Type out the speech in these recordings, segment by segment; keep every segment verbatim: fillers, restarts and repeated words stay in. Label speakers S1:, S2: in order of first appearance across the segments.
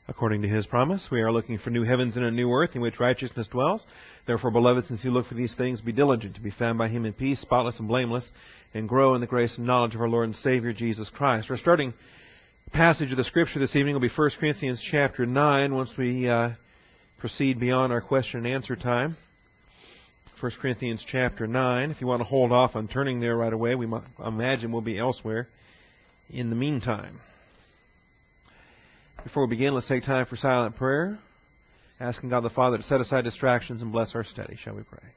S1: according to His promise. We are looking for new heavens and a new earth in which righteousness dwells. Therefore, beloved, since you look for these things, be diligent to be found by Him in peace, spotless and blameless, and grow in the grace and knowledge of our Lord and Savior, Jesus Christ. Our starting passage of the Scripture this evening will be First Corinthians chapter nine, once we uh, proceed beyond our question and answer time. First Corinthians chapter nine. If you want to hold off on turning there right away, we might imagine we'll be elsewhere in the meantime. Before we begin, let's take time for silent prayer, asking God the Father to set aside distractions and bless our study. Shall we pray?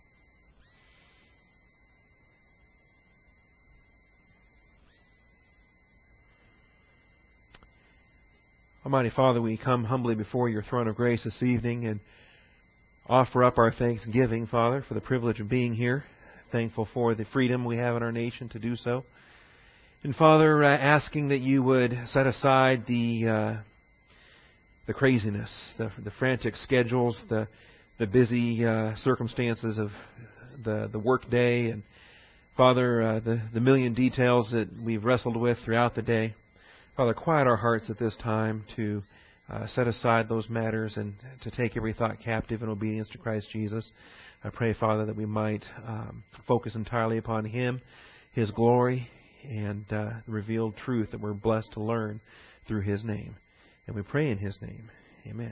S1: Almighty Father, we come humbly before your throne of grace this evening and offer up our thanksgiving, Father, for the privilege of being here. Thankful for the freedom we have in our nation to do so. And Father, uh, asking that you would set aside the uh, the craziness, the, the frantic schedules, the the busy uh, circumstances of the the work day, and Father, uh, the the million details that we've wrestled with throughout the day. Father, quiet our hearts at this time to uh, set aside those matters and to take every thought captive in obedience to Christ Jesus. I pray, Father, that we might um, focus entirely upon Him, His glory, and uh, the revealed truth that we're blessed to learn through His name. And we pray in His name. Amen.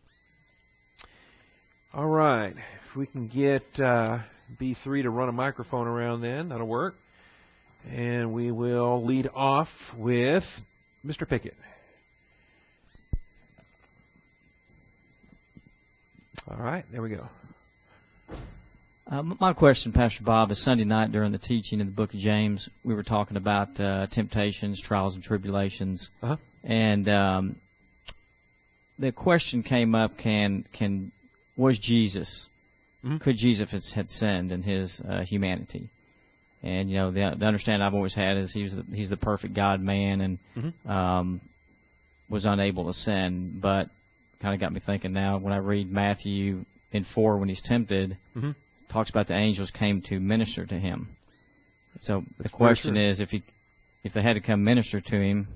S1: All right. If we can get uh, B three to run a microphone around then, that'll work. And we will lead off with Mister Pickett. All right. There we go.
S2: Uh, my question, Pastor Bob, is Sunday night during the teaching in the book of James, we were talking about uh, temptations, trials, and tribulations.
S1: Uh-huh.
S2: And um, the question came up, can can was Jesus, mm-hmm. could Jesus had sinned in His uh, humanity? And, you know, the, the understanding I've always had is he was the, He's the perfect God-man and mm-hmm. um, was unable to sin. But kind of got me thinking now when I read Matthew in four when He's tempted, mm-hmm. talks about the angels came to minister to Him. So the question is, if he, if they had to come minister to Him,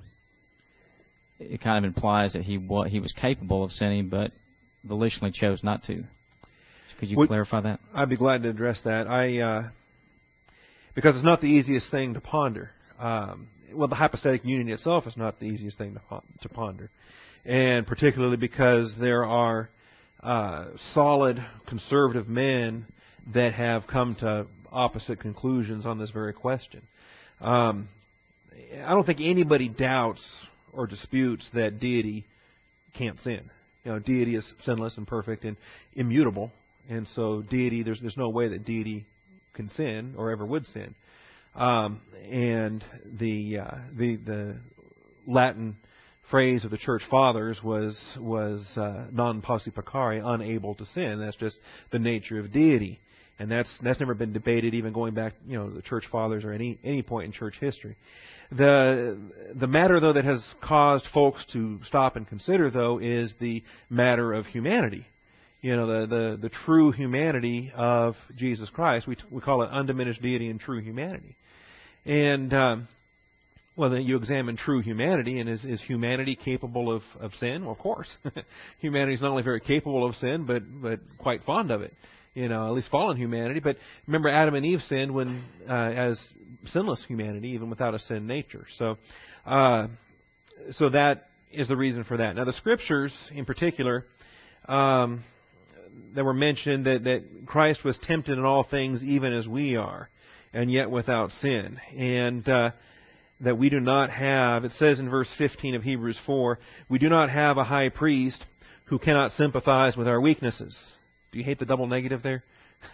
S2: it kind of implies that he wa- he was capable of sinning, but volitionally chose not to. Could you well, clarify that?
S1: I'd be glad to address that. I uh, because it's not the easiest thing to ponder. Um, well, the hypostatic union itself is not the easiest thing to, to ponder, and particularly because there are uh, solid conservative men that have come to opposite conclusions on this very question. Um, I don't think anybody doubts or disputes that deity can't sin. You know, deity is sinless and perfect and immutable, and so deity, there's there's no way that deity can sin or ever would sin. Um, and the uh, the the Latin phrase of the church fathers was was uh, non posse peccare, unable to sin. That's just the nature of deity. And that's that's never been debated, even going back, you know, the church fathers or any any point in church history. The the matter, though, that has caused folks to stop and consider, though, is the matter of humanity. You know, the the, the true humanity of Jesus Christ. We we call it undiminished deity and true humanity. And um, well, then you examine true humanity, and is is humanity capable of, of sin? Well, of course, humanity is not only very capable of sin, but but quite fond of it. You know, at least fallen humanity. But remember, Adam and Eve sinned when uh, as sinless humanity, even without a sin nature. So, uh, so that is the reason for that. Now, the Scriptures, in particular, um, that were mentioned that, that Christ was tempted in all things, even as we are, and yet without sin, and uh, that we do not have. It says in verse fifteen of Hebrews four, we do not have a high priest who cannot sympathize with our weaknesses. Do you hate the double negative there?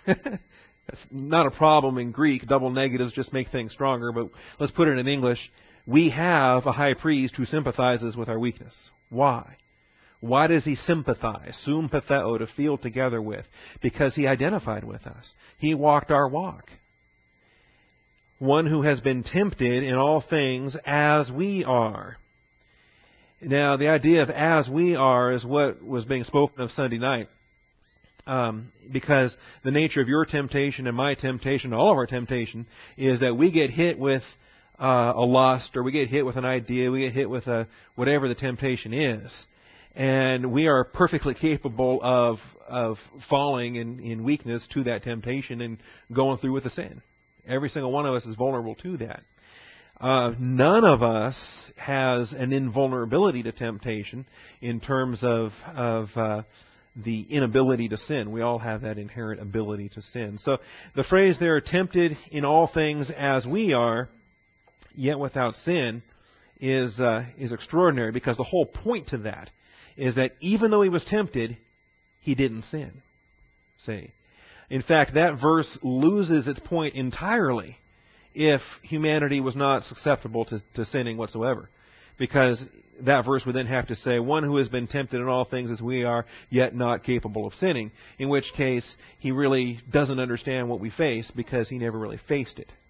S1: That's not a problem in Greek. Double negatives just make things stronger, but let's put it in English. We have a high priest who sympathizes with our weakness. Why? Why does He sympathize? Sympatheo, to feel together with. Because He identified with us. He walked our walk. One who has been tempted in all things as we are. Now, the idea of as we are is what was being spoken of Sunday night. Um, because the nature of your temptation and my temptation, all of our temptation, is that we get hit with uh, a lust, or we get hit with an idea, we get hit with a whatever the temptation is, And we are perfectly capable of of falling in, in weakness to that temptation and going through with the sin. Every single one of us is vulnerable to that. Uh, none of us has an invulnerability to temptation in terms of of uh, the inability to sin. We all have that inherent ability to sin. So the phrase there, tempted in all things as we are, yet without sin, is uh, is extraordinary, because the whole point to that is that even though he was tempted, he didn't sin. See? In fact, that verse loses its point entirely if humanity was not susceptible to, to sinning whatsoever. Because that verse would then have to say, one who has been tempted in all things as we are, yet not capable of sinning. In which case, he really doesn't understand what we face, because he never really faced it.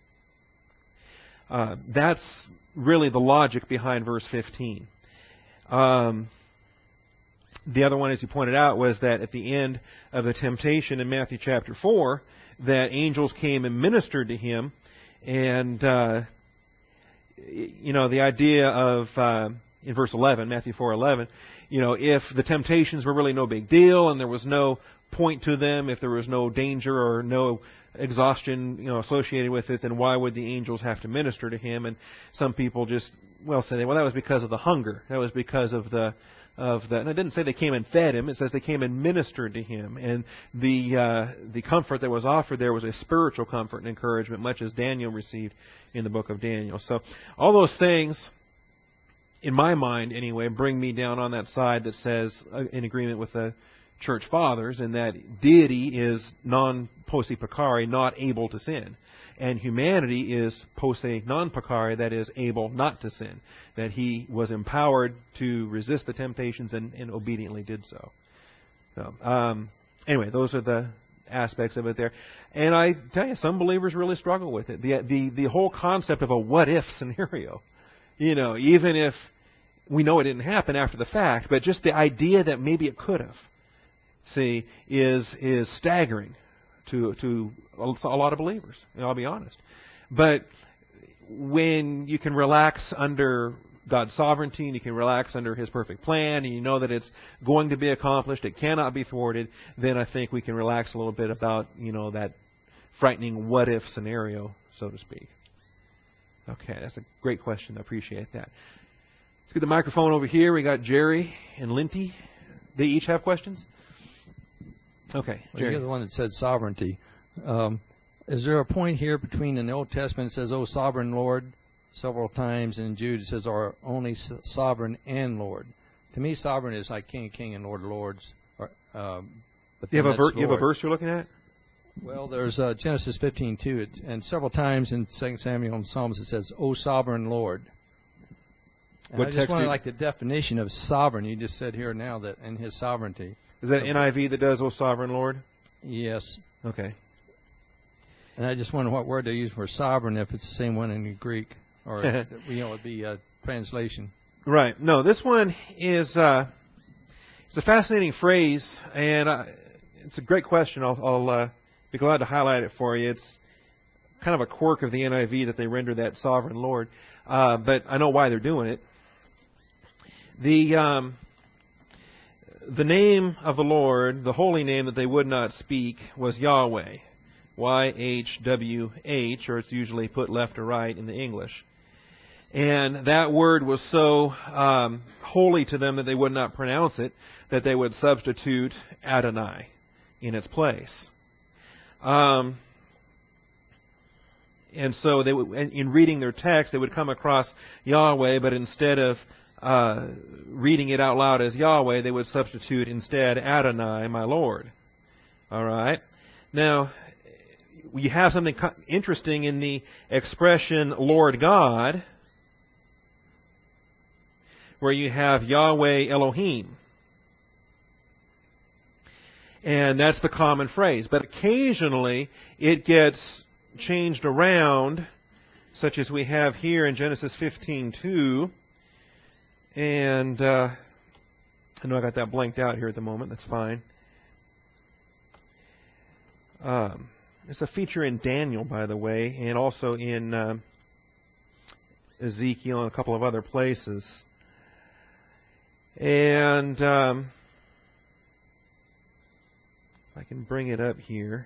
S1: Uh, that's really the logic behind verse fifteen. Um, the other one, as you pointed out, was that at the end of the temptation in Matthew chapter four, that angels came and ministered to him. And, uh, you know, the idea of, uh, in verse eleven, Matthew four eleven, you know, if the temptations were really no big deal and there was no point to them, if there was no danger or no exhaustion, you know, associated with it, then why would the angels have to minister to him? And some people just, well, say, well, that was because of the hunger. That was because of the, of the, and it didn't say they came and fed him. It says they came and ministered to him. And the, uh, the comfort that was offered there was a spiritual comfort and encouragement, much as Daniel received in the book of Daniel. So all those things, in my mind anyway, bring me down on that side that says, uh, in agreement with the church fathers, and that deity is non posse peccare, not able to sin, and humanity is posse non peccare, that is able not to sin, that he was empowered to resist the temptations and, and obediently did so. So um, anyway, those are the aspects of it there, and I tell you, some believers really struggle with it. The the the whole concept of a what if scenario, you know, even if we know it didn't happen after the fact, but just the idea that maybe it could have. See, is is staggering to to a lot of believers. And I'll be honest. But when you can relax under God's sovereignty, and you can relax under His perfect plan, and you know that it's going to be accomplished, it cannot be thwarted, then I think we can relax a little bit about, you know, that frightening what if scenario, so to speak. Okay, that's a great question. I appreciate that. Let's get the microphone over here. We got Jerry and Linty. They each have questions? Okay,
S3: well, you're the one that said sovereignty. Um, is there a point here between in the Old Testament it says, "O sovereign Lord," several times, and in Jude it says, "Our only sovereign and Lord"? To me, sovereign is like King of King and Lord of Lords. Or, um, but
S1: you have a ver- you have a verse you're looking at?
S3: Well, there's uh, Genesis fifteen two, and several times in Second Samuel and Psalms it says, "O sovereign Lord." And
S1: What
S3: I just
S1: text
S3: want
S1: you...
S3: to like the definition of sovereign. You just said here now that in His sovereignty.
S1: Is that N I V that does "O Sovereign Lord"?
S3: Yes.
S1: Okay.
S3: And I just wonder what word they use for sovereign, if it's the same one in the Greek, or you know, it'd be a translation.
S1: Right. No, this one is uh, it's a fascinating phrase, and uh, it's a great question. I'll, I'll uh, be glad to highlight it for you. It's kind of a quirk of the N I V that they render that sovereign Lord, uh, but I know why they're doing it. The um, The name of the Lord, the holy name that they would not speak, was Yahweh. Y H W H, or it's usually put left or right in the English. And that word was so um, holy to them that they would not pronounce it, that they would substitute Adonai in its place. Um, and so they would, in reading their text, they would come across Yahweh, but instead of Uh, reading it out loud as Yahweh, they would substitute instead Adonai, my Lord. All right. Now, you have something interesting in the expression Lord God, where you have Yahweh Elohim. And that's the common phrase. But occasionally it gets changed around, such as we have here in Genesis fifteen two. And uh, I know I got that blanked out here at the moment. That's fine. Um, it's a feature in Daniel, by the way, and also in uh, Ezekiel and a couple of other places. And um, if I can bring it up here.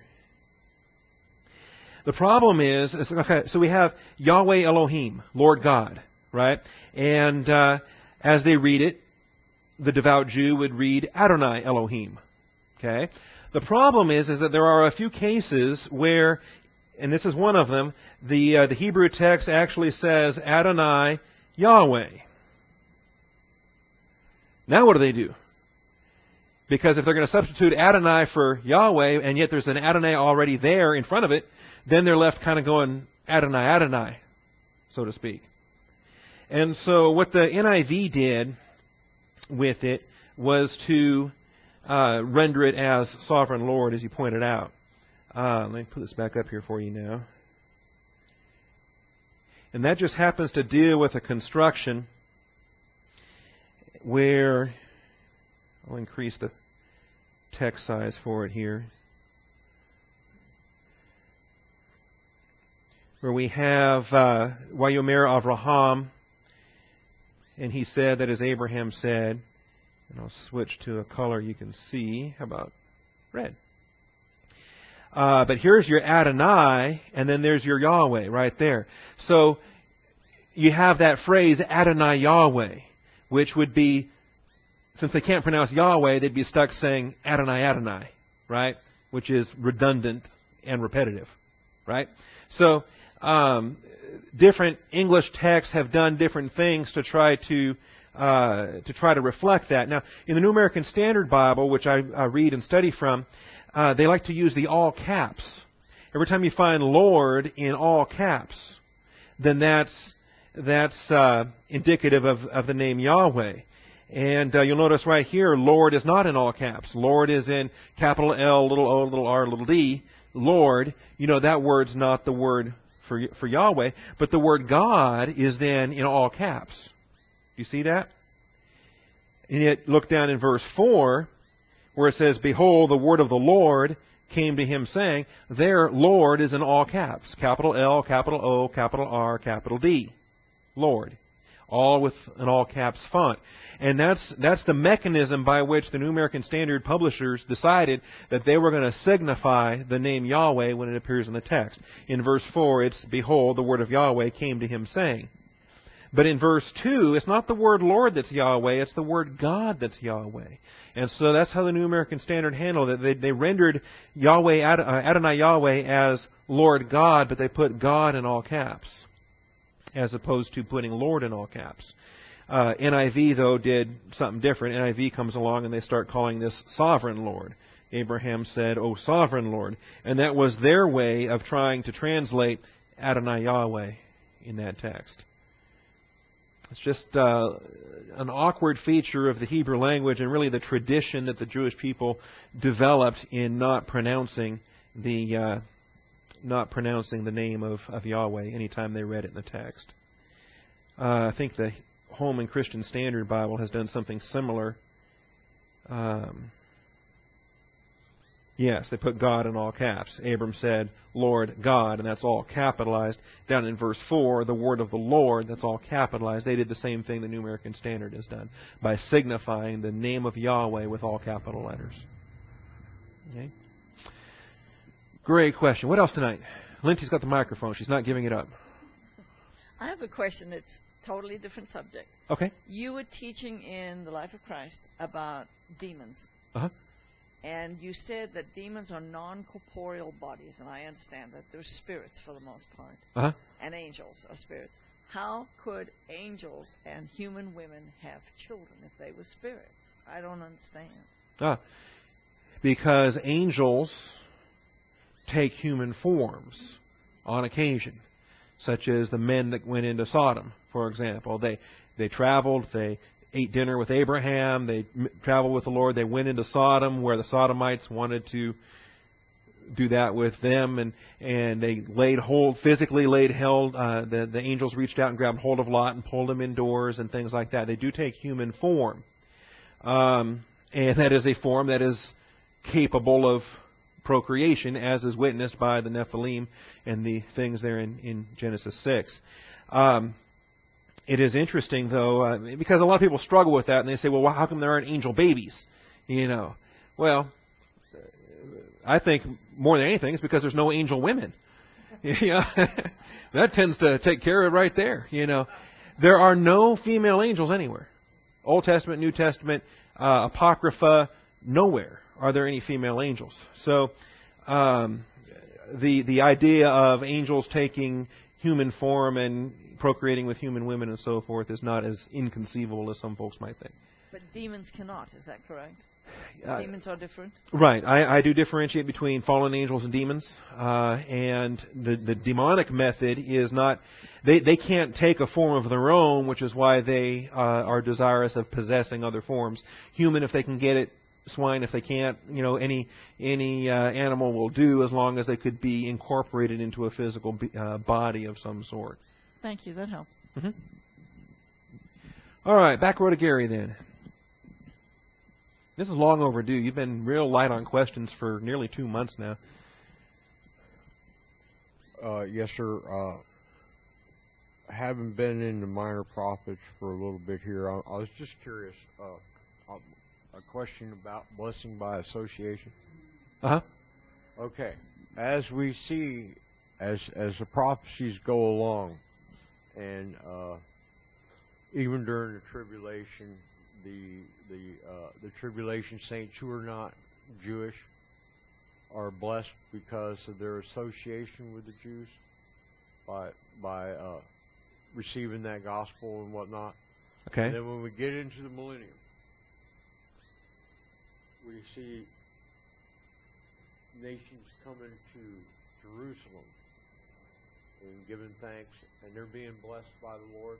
S1: The problem is, is okay, so we have Yahweh Elohim, Lord God, right? And uh, as they read it, the devout Jew would read Adonai Elohim. Okay? The problem is, is that there are a few cases where, and this is one of them, the uh, the Hebrew text actually says Adonai Yahweh. Now what do they do? Because if they're going to substitute Adonai for Yahweh, and yet there's an Adonai already there in front of it, then they're left kind of going Adonai, Adonai, so to speak. And so what the N I V did with it was to uh, render it as Sovereign Lord, as you pointed out. Uh, let me put this back up here for you now. And that just happens to deal with a construction where, I'll increase the text size for it here, where we have uh, Wayomer Avraham, and he said that as Abraham said, and I'll switch to a color you can see. How about red? Uh, but here's your Adonai, and then there's your Yahweh right there. So you have that phrase Adonai Yahweh, which would be, since they can't pronounce Yahweh, they'd be stuck saying Adonai Adonai, right? Which is redundant and repetitive, right? So Um, different English texts have done different things to try to uh, to try to reflect that. Now, in the New American Standard Bible, which I, I read and study from, uh, they like to use the all caps. Every time you find Lord in all caps, then that's that's uh, indicative of, of the name Yahweh. And uh, you'll notice right here, Lord is not in all caps. Lord is in capital L, little o, little r, little d. Lord, you know, that word's not the word for for Yahweh, but the word God is then in all caps. You see that? And yet, look down in verse four, where it says, "Behold, the word of the Lord came to him, saying," there, Lord is in all caps. Capital L, capital O, capital R, capital D. Lord. All with an all caps font. And that's that's the mechanism by which the New American Standard publishers decided that they were going to signify the name Yahweh when it appears in the text. In verse four, it's, "Behold, the word of Yahweh came to him, saying." But in verse two, it's not the word Lord that's Yahweh, it's the word God that's Yahweh. And so that's how the New American Standard handled it. They, they rendered Yahweh, Adonai Yahweh as Lord God, but they put God in all caps, as opposed to putting Lord in all caps. Uh, N I V, though, did something different. N I V comes along and they start calling this Sovereign Lord. Abraham said, "O Sovereign Lord." And that was their way of trying to translate Adonai Yahweh in that text. It's just uh, an awkward feature of the Hebrew language and really the tradition that the Jewish people developed in not pronouncing the uh, not pronouncing the name of, of Yahweh anytime they read it in the text. Uh, I think the Holman Christian Standard Bible has done something similar. Um, yes, they put God in all caps. Abram said, "Lord God," and that's all capitalized. Down in verse four, the word of the Lord, that's all capitalized. They did the same thing the New American Standard has done by signifying the name of Yahweh with all capital letters. Okay. Great question. What else tonight? Lindsay's got the microphone. She's not giving it up.
S4: I have a question that's totally different subject.
S1: Okay.
S4: You were teaching in the Life of Christ about demons.
S1: Uh-huh.
S4: And you said that demons are non-corporeal bodies, and I understand that they're spirits for the most part.
S1: Uh-huh.
S4: And angels are spirits. How could angels and human women have children if they were spirits? I don't understand.
S1: Ah, because angels take human forms on occasion, such as the men that went into Sodom, for example. They they traveled, they ate dinner with Abraham, they m- traveled with the Lord, they went into Sodom where the Sodomites wanted to do that with them, and, and they laid hold, physically laid hold, uh, the, the angels reached out and grabbed hold of Lot and pulled him indoors and things like that. They do take human form. Um, and that is a form that is capable of procreation, as is witnessed by the Nephilim and the things there in, in Genesis six. Um, it is interesting, though, uh, because a lot of people struggle with that, and they say, well, how come there aren't angel babies? You know, well, I think more than anything it's because there's no angel women. Yeah, that tends to take care of it right there. You know, there are no female angels anywhere. Old Testament, New Testament, uh, Apocrypha, nowhere are there any female angels. So um, the the idea of angels taking human form and procreating with human women and so forth is not as inconceivable as some folks might think.
S4: But demons cannot, is that correct?
S1: Uh,
S4: demons are different?
S1: Right. I, I do differentiate between fallen angels and demons. Uh, and the, the demonic method is not... They, they can't take a form of their own, which is why they uh, are desirous of possessing other forms. Human, if they can get it. Swine, if they can't. You know, any any uh, animal will do, as long as they could be incorporated into a physical be, uh, body of some sort.
S4: Thank you. That helps.
S1: Mm-hmm. All right. Back row to Gary, then. This is long overdue. You've been real light on questions for nearly two months now.
S5: Uh, yes, sir. Uh, having been in the minor prophets for a little bit here, I, I was just curious. Uh, a question about blessing by association.
S1: Uh huh.
S5: Okay. As we see, as as the prophecies go along, and uh, even during the tribulation, the the uh, the tribulation saints who are not Jewish are blessed because of their association with the Jews by by uh, receiving that gospel and whatnot.
S1: Okay.
S5: And then when we get into the millennium, we see nations coming to Jerusalem and giving thanks, and they're being blessed by the Lord.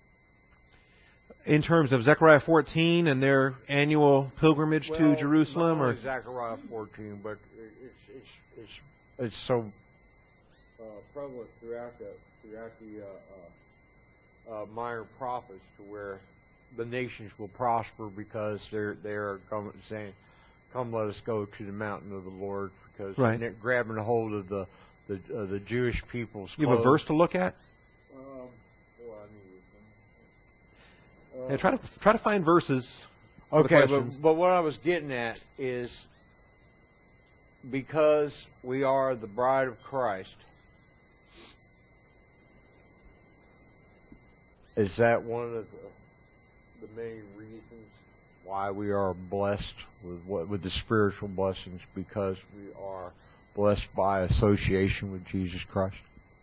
S1: In terms of Zechariah fourteen and their annual pilgrimage
S5: well,
S1: to Jerusalem,
S5: not
S1: or
S5: only Zechariah fourteen, but it's it's it's it's so uh, prevalent throughout the throughout the uh, uh, uh, minor prophets to where the nations will prosper because they're they're saying, "Come, let us go to the mountain of the Lord," because
S1: right.
S5: they're grabbing a hold of the the, uh, the Jewish people's.
S1: You have a verse to look at?
S5: Um, well, I need
S1: Uh, yeah, try to try to find verses.
S5: Okay, but, but what I was getting at is because we are the bride of Christ, is that one of the, the many reasons why we are blessed with what with the spiritual blessings? Because we are blessed by association with Jesus Christ.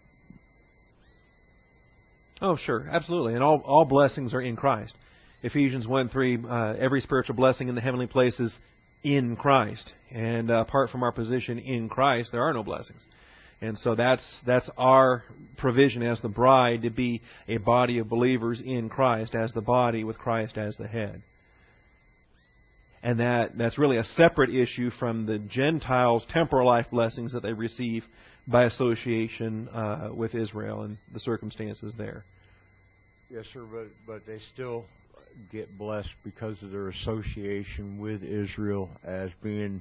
S1: Oh, sure. Absolutely. And all, all blessings are in Christ. Ephesians one three, uh, every spiritual blessing in the heavenly places in Christ. And uh, apart from our position in Christ, there are no blessings. And so that's that's our provision as the bride, to be a body of believers in Christ, as the body with Christ as the head. And that that's really a separate issue from the Gentiles' temporal life blessings that they receive by association uh, with Israel and the circumstances there.
S5: Yes, sir, but but they still get blessed because of their association with Israel as being,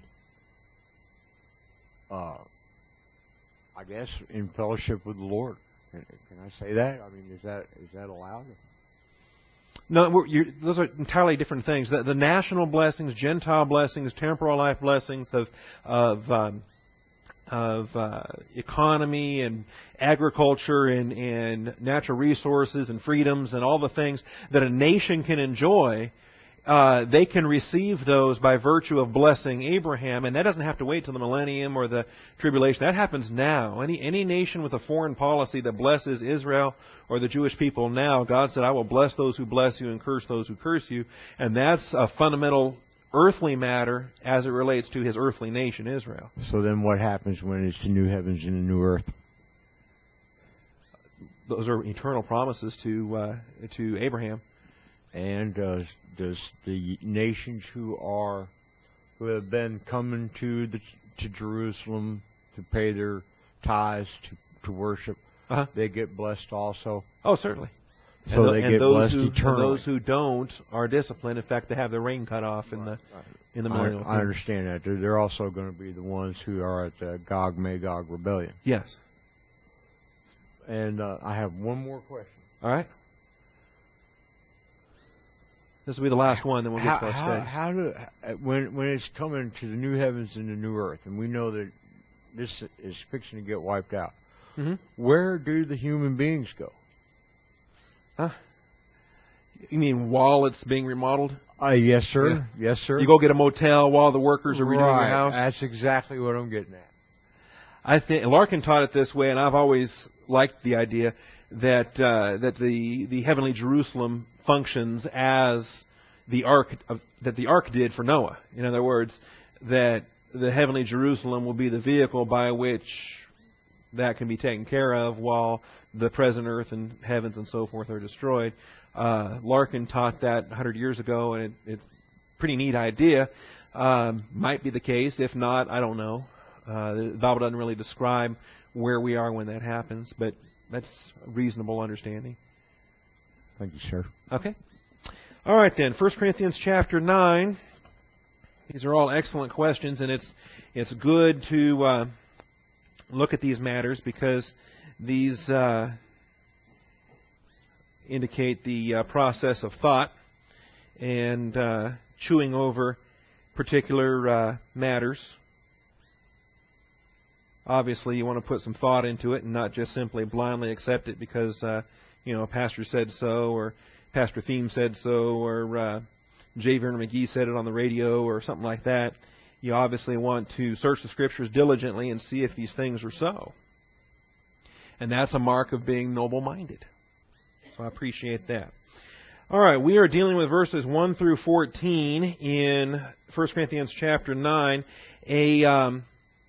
S5: uh, I guess, in fellowship with the Lord. Can, can I say that? I mean, is that is that allowed?
S1: No, we're, you're, those are entirely different things. The, the national blessings, Gentile blessings, temporal life blessings of of um, of uh, economy and agriculture and, and natural resources and freedoms and all the things that a nation can enjoy, uh, they can receive those by virtue of blessing Abraham, and that doesn't have to wait till the millennium or the tribulation. That happens now. Any any nation with a foreign policy that blesses Israel or the Jewish people now, God said, "I will bless those who bless you and curse those who curse you," and that's a fundamental earthly matter as it relates to his earthly nation, Israel.
S5: So then what happens when it's the new heavens and the new earth?
S1: Those are eternal promises to uh, to Abraham.
S5: And does does the nations who are who have been coming to the to Jerusalem to pay their tithes to to worship,
S1: uh-huh.
S5: they get blessed also?
S1: Oh, certainly.
S5: So
S1: and
S5: they
S1: the,
S5: get
S1: those
S5: blessed
S1: who,
S5: eternally.
S1: Those who don't are disciplined. In fact, they have their rain cut off in the in the millennial.
S5: I, I understand that. They're, they're also going to be the ones who are at the Gog Magog rebellion.
S1: Yes.
S5: And uh, I have one more question.
S1: All right. This will be the last one, then we'll get
S5: how,
S1: to our
S5: how,
S1: study.
S5: how do when when it's coming to the new heavens and the new earth, and we know that this is fixing to get wiped out.
S1: Mm-hmm.
S5: Where do the human beings go?
S1: Huh? You mean while it's being remodeled?
S5: Uh, yes, sir.
S1: Yeah.
S5: Yes, sir.
S1: You go get a motel while the workers are redoing
S5: right.
S1: your house?
S5: That's exactly what I'm getting at.
S1: I think Larkin taught it this way, and I've always liked the idea that uh, that the the heavenly Jerusalem functions as the ark of, that the ark did for Noah. In other words, that the heavenly Jerusalem will be the vehicle by which that can be taken care of while the present earth and heavens and so forth are destroyed. Uh, Larkin taught that one hundred years ago, and it, it's a pretty neat idea. Um, might be the case. If not, I don't know. Uh, the Bible doesn't really describe where we are when that happens, but that's a reasonable understanding.
S5: Thank you, sir.
S1: Okay. All right, then. First Corinthians chapter nine. These are all excellent questions, and it's it's good to uh, look at these matters because these uh, indicate the uh, process of thought and uh, chewing over particular uh, matters. Obviously, you want to put some thought into it and not just simply blindly accept it because, uh, you know, a pastor said so or Pastor Thiem said so or uh, J. Vernon McGee said it on the radio or something like that. You obviously want to search the Scriptures diligently and see if these things are so. And that's a mark of being noble-minded. So I appreciate that. All right, we are dealing with verses one through fourteen in First Corinthians chapter nine, a... Um,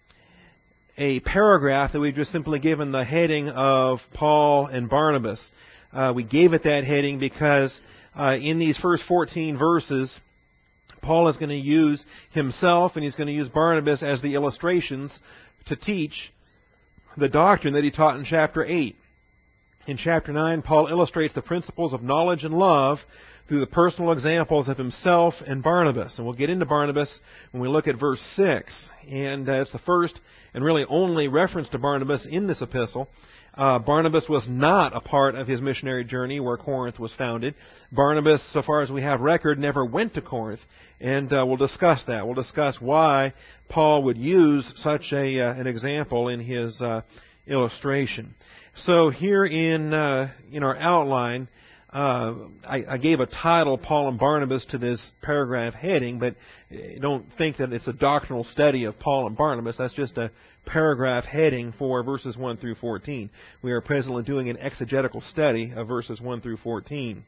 S1: a paragraph that we've just simply given the heading of Paul and Barnabas. Uh, we gave it that heading because uh, in these first fourteen verses, Paul is going to use himself and he's going to use Barnabas as the illustrations to teach the doctrine that he taught in chapter eight. In chapter nine, Paul illustrates the principles of knowledge and love through the personal examples of himself and Barnabas. And we'll get into Barnabas when we look at verse six. And uh, it's the first and really only reference to Barnabas in this epistle. Uh, Barnabas was not a part of his missionary journey where Corinth was founded. Barnabas, so far as we have record, never went to Corinth. And uh, we'll discuss that. We'll discuss why Paul would use such a uh, an example in his uh, illustration. So here in uh, in our outline, Uh, I, I gave a title, Paul and Barnabas, to this paragraph heading, but don't think that it's a doctrinal study of Paul and Barnabas. That's just a paragraph heading for verses one through fourteen. We are presently doing an exegetical study of verses one through fourteen.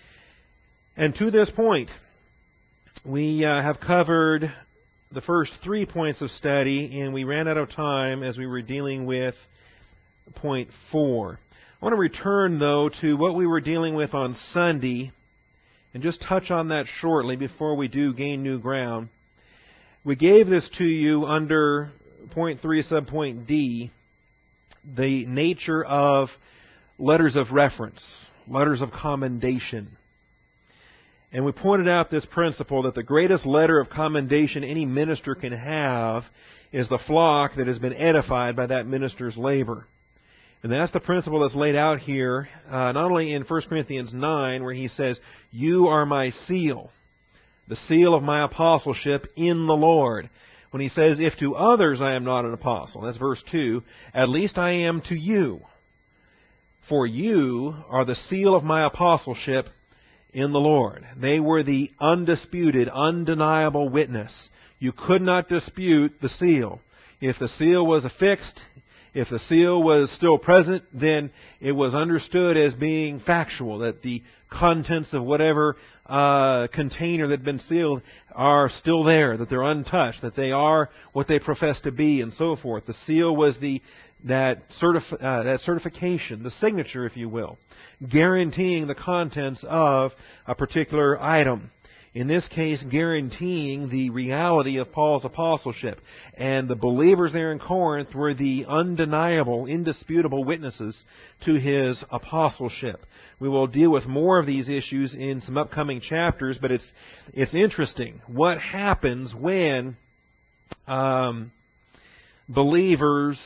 S1: And to this point, we uh, have covered the first three points of study, and we ran out of time as we were dealing with point four. I want to return, though, to what we were dealing with on Sunday and just touch on that shortly before we do gain new ground. We gave this to you under point three, subpoint D, the nature of letters of reference, letters of commendation. And we pointed out this principle that the greatest letter of commendation any minister can have is the flock that has been edified by that minister's labor. And that's the principle that's laid out here, uh, not only in First Corinthians nine, where he says, "You are my seal, the seal of my apostleship in the Lord." When he says, "If to others I am not an apostle," that's verse two, "at least I am to you. For you are the seal of my apostleship in the Lord." They were the undisputed, undeniable witness. You could not dispute the seal. If the seal was affixed, if the seal was still present, then it was understood as being factual, that the contents of whatever uh, container that had been sealed are still there, that they're untouched, that they are what they profess to be, and so forth. The seal was the that certif- uh, that certification, the signature, if you will, guaranteeing the contents of a particular item. In this case, guaranteeing the reality of Paul's apostleship. And the believers there in Corinth were the undeniable, indisputable witnesses to his apostleship. We will deal with more of these issues in some upcoming chapters, but it's it's interesting. What happens when um, believers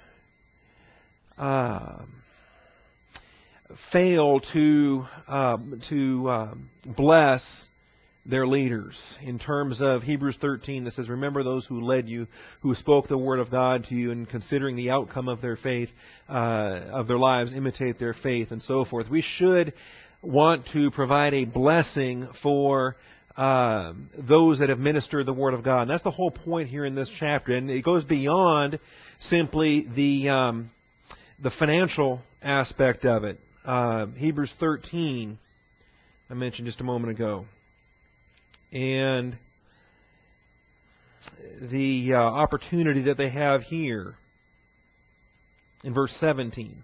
S1: uh, fail to uh, to uh, bless their leaders. In terms of Hebrews thirteen, that says, remember those who led you, who spoke the word of God to you, and considering the outcome of their faith, uh, of their lives, imitate their faith, and so forth. We should want to provide a blessing for uh, those that have ministered the word of God. And that's the whole point here in this chapter. And it goes beyond simply the um, the financial aspect of it. Uh, Hebrews thirteen, I mentioned just a moment ago. And the uh, opportunity that they have here in verse seventeen.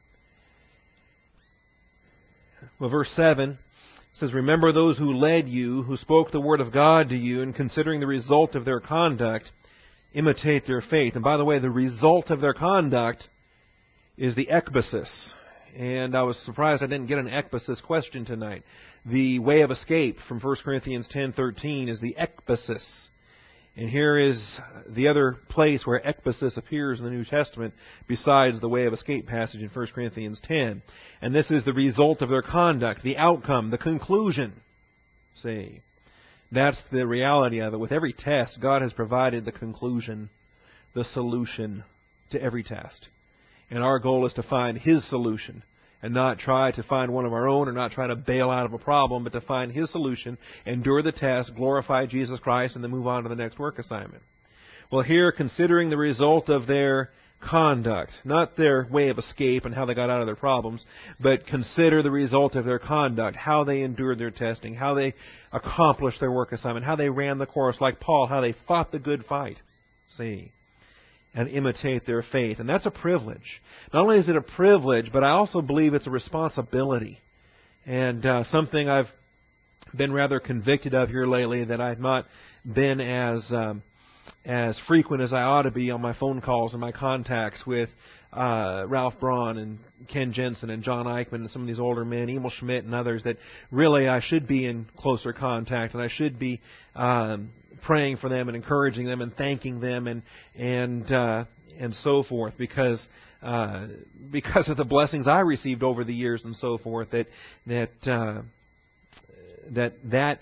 S1: Well, verse seven says, remember those who led you, who spoke the word of God to you, and considering the result of their conduct, imitate their faith. And by the way, the result of their conduct is the ekbasis. And I was surprised I didn't get an ekbasis question tonight. The way of escape from First Corinthians ten thirteen is the ekbasis. And here is the other place where ekbasis appears in the New Testament besides the way of escape passage in First Corinthians ten. And this is the result of their conduct, the outcome, the conclusion. See, that's the reality of it. With every test, God has provided the conclusion, the solution to every test. And our goal is to find His solution and not try to find one of our own or not try to bail out of a problem, but to find His solution, endure the test, glorify Jesus Christ, and then move on to the next work assignment. Well, here, considering the result of their conduct, not their way of escape and how they got out of their problems, but consider the result of their conduct, how they endured their testing, how they accomplished their work assignment, how they ran the course like Paul, how they fought the good fight. See? And imitate their faith. And that's a privilege. Not only is it a privilege, but I also believe it's a responsibility. And uh, something I've been rather convicted of here lately, that I've not been as um, as frequent as I ought to be on my phone calls and my contacts with uh, Ralph Braun and Ken Jensen and John Eichmann and some of these older men, Emil Schmidt and others, that really I should be in closer contact, and I should be um, praying for them and encouraging them and thanking them and and uh, and so forth, because uh, because of the blessings I received over the years and so forth, that that uh, that that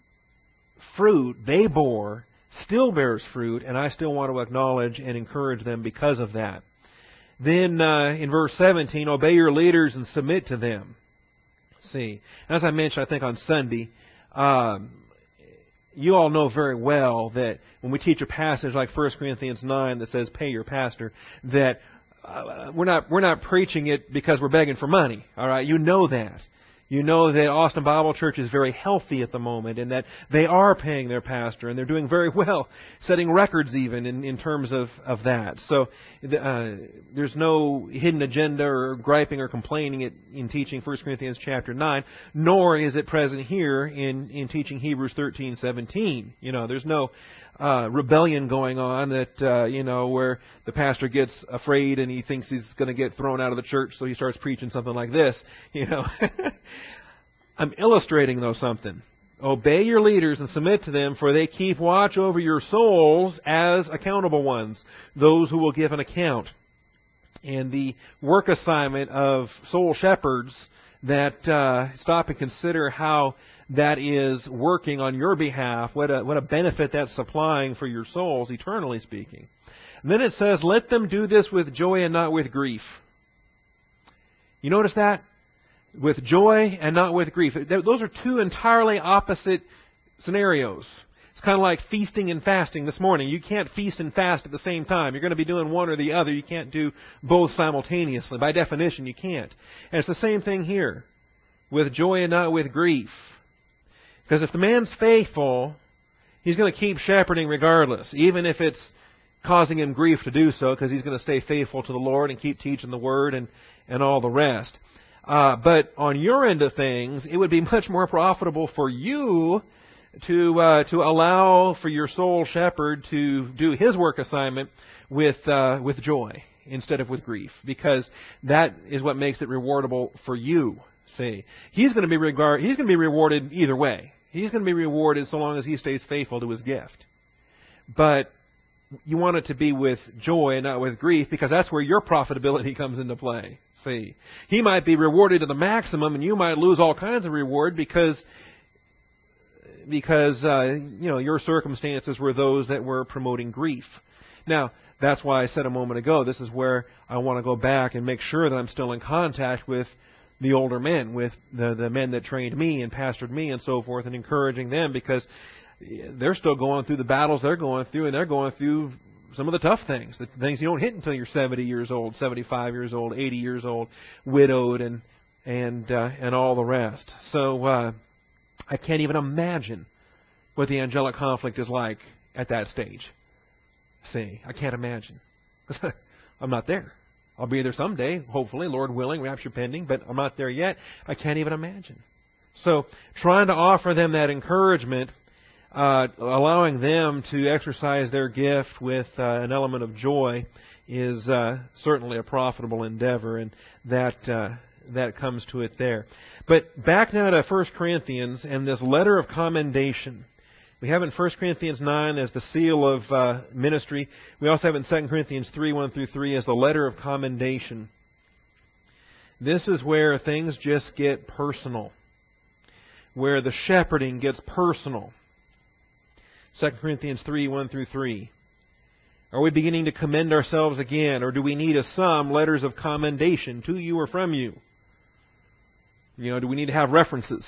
S1: fruit they bore still bears fruit, and I still want to acknowledge and encourage them because of that. Then uh, in verse seventeen, obey your leaders and submit to them. See, and as I mentioned, I think on Sunday, um, you all know very well that when we teach a passage like First Corinthians nine that says pay your pastor, that uh, we're not we're not preaching it because we're begging for money. All right, you know that. You know that Austin Bible Church is very healthy at the moment, and that they are paying their pastor, and they're doing very well, setting records even in, in terms of, of that. So uh, there's no hidden agenda or griping or complaining in, in teaching First Corinthians chapter nine, nor is it present here in, in teaching Hebrews thirteen seventeen. You know, there's no uh, rebellion going on that, uh, you know, where the pastor gets afraid and he thinks he's going to get thrown out of the church, so he starts preaching something like this, you know. I'm illustrating, though, something. Obey your leaders and submit to them, for they keep watch over your souls as accountable ones, those who will give an account. And the work assignment of soul shepherds, that uh, stop and consider how that is working on your behalf, what a, what a benefit that's supplying for your souls, eternally speaking. And then it says, let them do this with joy and not with grief. You notice that? With joy and not with grief. Those are two entirely opposite scenarios. It's kind of like feasting and fasting this morning. You can't feast and fast at the same time. You're going to be doing one or the other. You can't do both simultaneously. By definition, you can't. And it's the same thing here. With joy and not with grief. Because if the man's faithful, he's going to keep shepherding regardless, even if it's causing him grief to do so, because he's going to stay faithful to the Lord and keep teaching the Word and, and all the rest. Uh, but on your end of things, it would be much more profitable for you to uh, to allow for your soul shepherd to do his work assignment with uh, with joy instead of with grief, because that is what makes it rewardable for you. See, he's going to be regard he's going to be rewarded either way. He's going to be rewarded so long as he stays faithful to his gift. But you want it to be with joy and not with grief, because that's where your profitability comes into play. See, he might be rewarded to the maximum, and you might lose all kinds of reward because because uh, you know your circumstances were those that were promoting grief. Now, that's why I said a moment ago, this is where I want to go back and make sure that I'm still in contact with the older men, with the, the men that trained me and pastored me and so forth, and encouraging them, because they're still going through the battles they're going through, and they're going through some of the tough things, the things you don't hit until you're seventy years old, seventy-five years old, eighty years old, widowed, and and uh, and all the rest. So uh, I can't even imagine what the angelic conflict is like at that stage. See, I can't imagine. I'm not there. I'll be there someday, hopefully, Lord willing, rapture pending, but I'm not there yet. I can't even imagine. So trying to offer them that encouragement, uh, allowing them to exercise their gift with uh, an element of joy is uh, certainly a profitable endeavor, and that uh, that comes to it there. But back now to First Corinthians and this letter of commendation. We have in First Corinthians nine as the seal of uh, ministry. We also have in Second Corinthians three, one through three as the letter of commendation. This is where things just get personal, where the shepherding gets personal. Second Corinthians three, one through three. Are we beginning to commend ourselves again, or do we need a some letters of commendation to you or from you? You know, do we need to have references?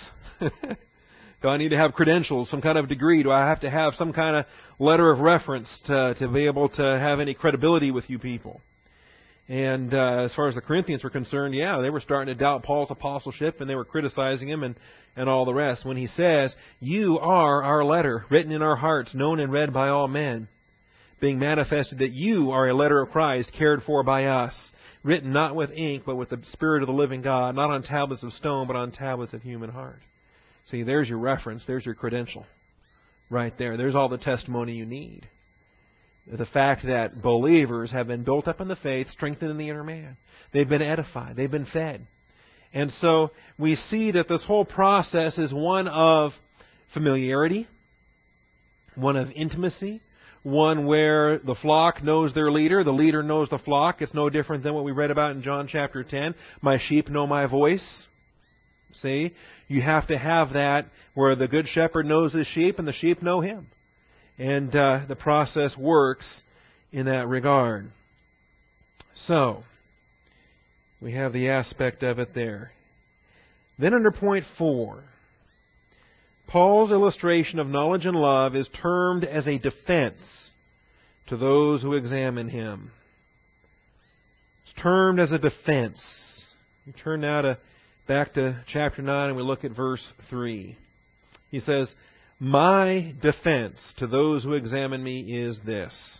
S1: Do I need to have credentials, some kind of degree? Do I have to have some kind of letter of reference to, to be able to have any credibility with you people? And uh, as far as the Corinthians were concerned, yeah, they were starting to doubt Paul's apostleship, and they were criticizing him and, and all the rest. When he says, you are our letter, written in our hearts, known and read by all men, being manifested that you are a letter of Christ, cared for by us, written not with ink, but with the Spirit of the living God, not on tablets of stone, but on tablets of human heart. See, there's your reference. There's your credential right there. There's all the testimony you need. The fact that believers have been built up in the faith, strengthened in the inner man. They've been edified. They've been fed. And so we see that this whole process is one of familiarity, one of intimacy, one where the flock knows their leader, the leader knows the flock. It's no different than what we read about in John chapter ten. My sheep know my voice. See? You have to have that where the good shepherd knows his sheep and the sheep know him. And uh, the process works in that regard. So, we have the aspect of it there. Then under point four, Paul's illustration of knowledge and love is termed as a defense to those who examine him. It's termed as a defense. We turn now to back to chapter nine and we look at verse three. He says, my defense to those who examine me is this.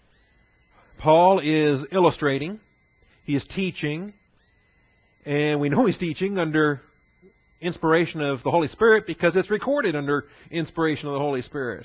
S1: Paul is illustrating. He is teaching. And we know he's teaching under inspiration of the Holy Spirit because it's recorded under inspiration of the Holy Spirit.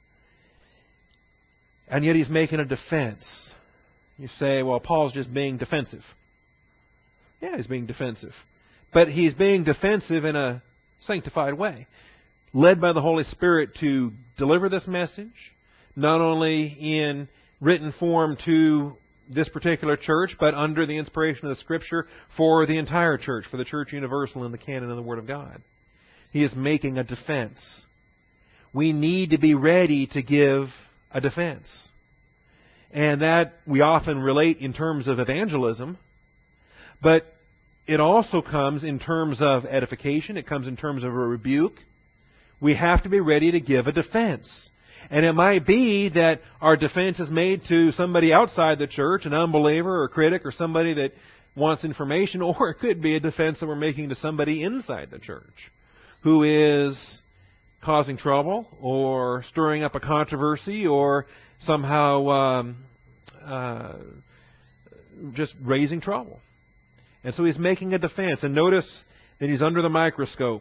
S1: And yet he's making a defense. You say, well, Paul's just being defensive. Yeah, he's being defensive. But he's being defensive in a sanctified way, led by the Holy Spirit to deliver this message, not only in written form to this particular church, but under the inspiration of the Scripture for the entire church, for the Church Universal in the canon of the Word of God. He is making a defense. We need to be ready to give a defense. And that we often relate in terms of evangelism, but it also comes in terms of edification. It comes in terms of a rebuke. We have to be ready to give a defense. And it might be that our defense is made to somebody outside the church, an unbeliever or a critic or somebody that wants information, or it could be a defense that we're making to somebody inside the church who is causing trouble or stirring up a controversy or somehow um, uh, just raising trouble. And so he's making a defense. And notice that he's under the microscope.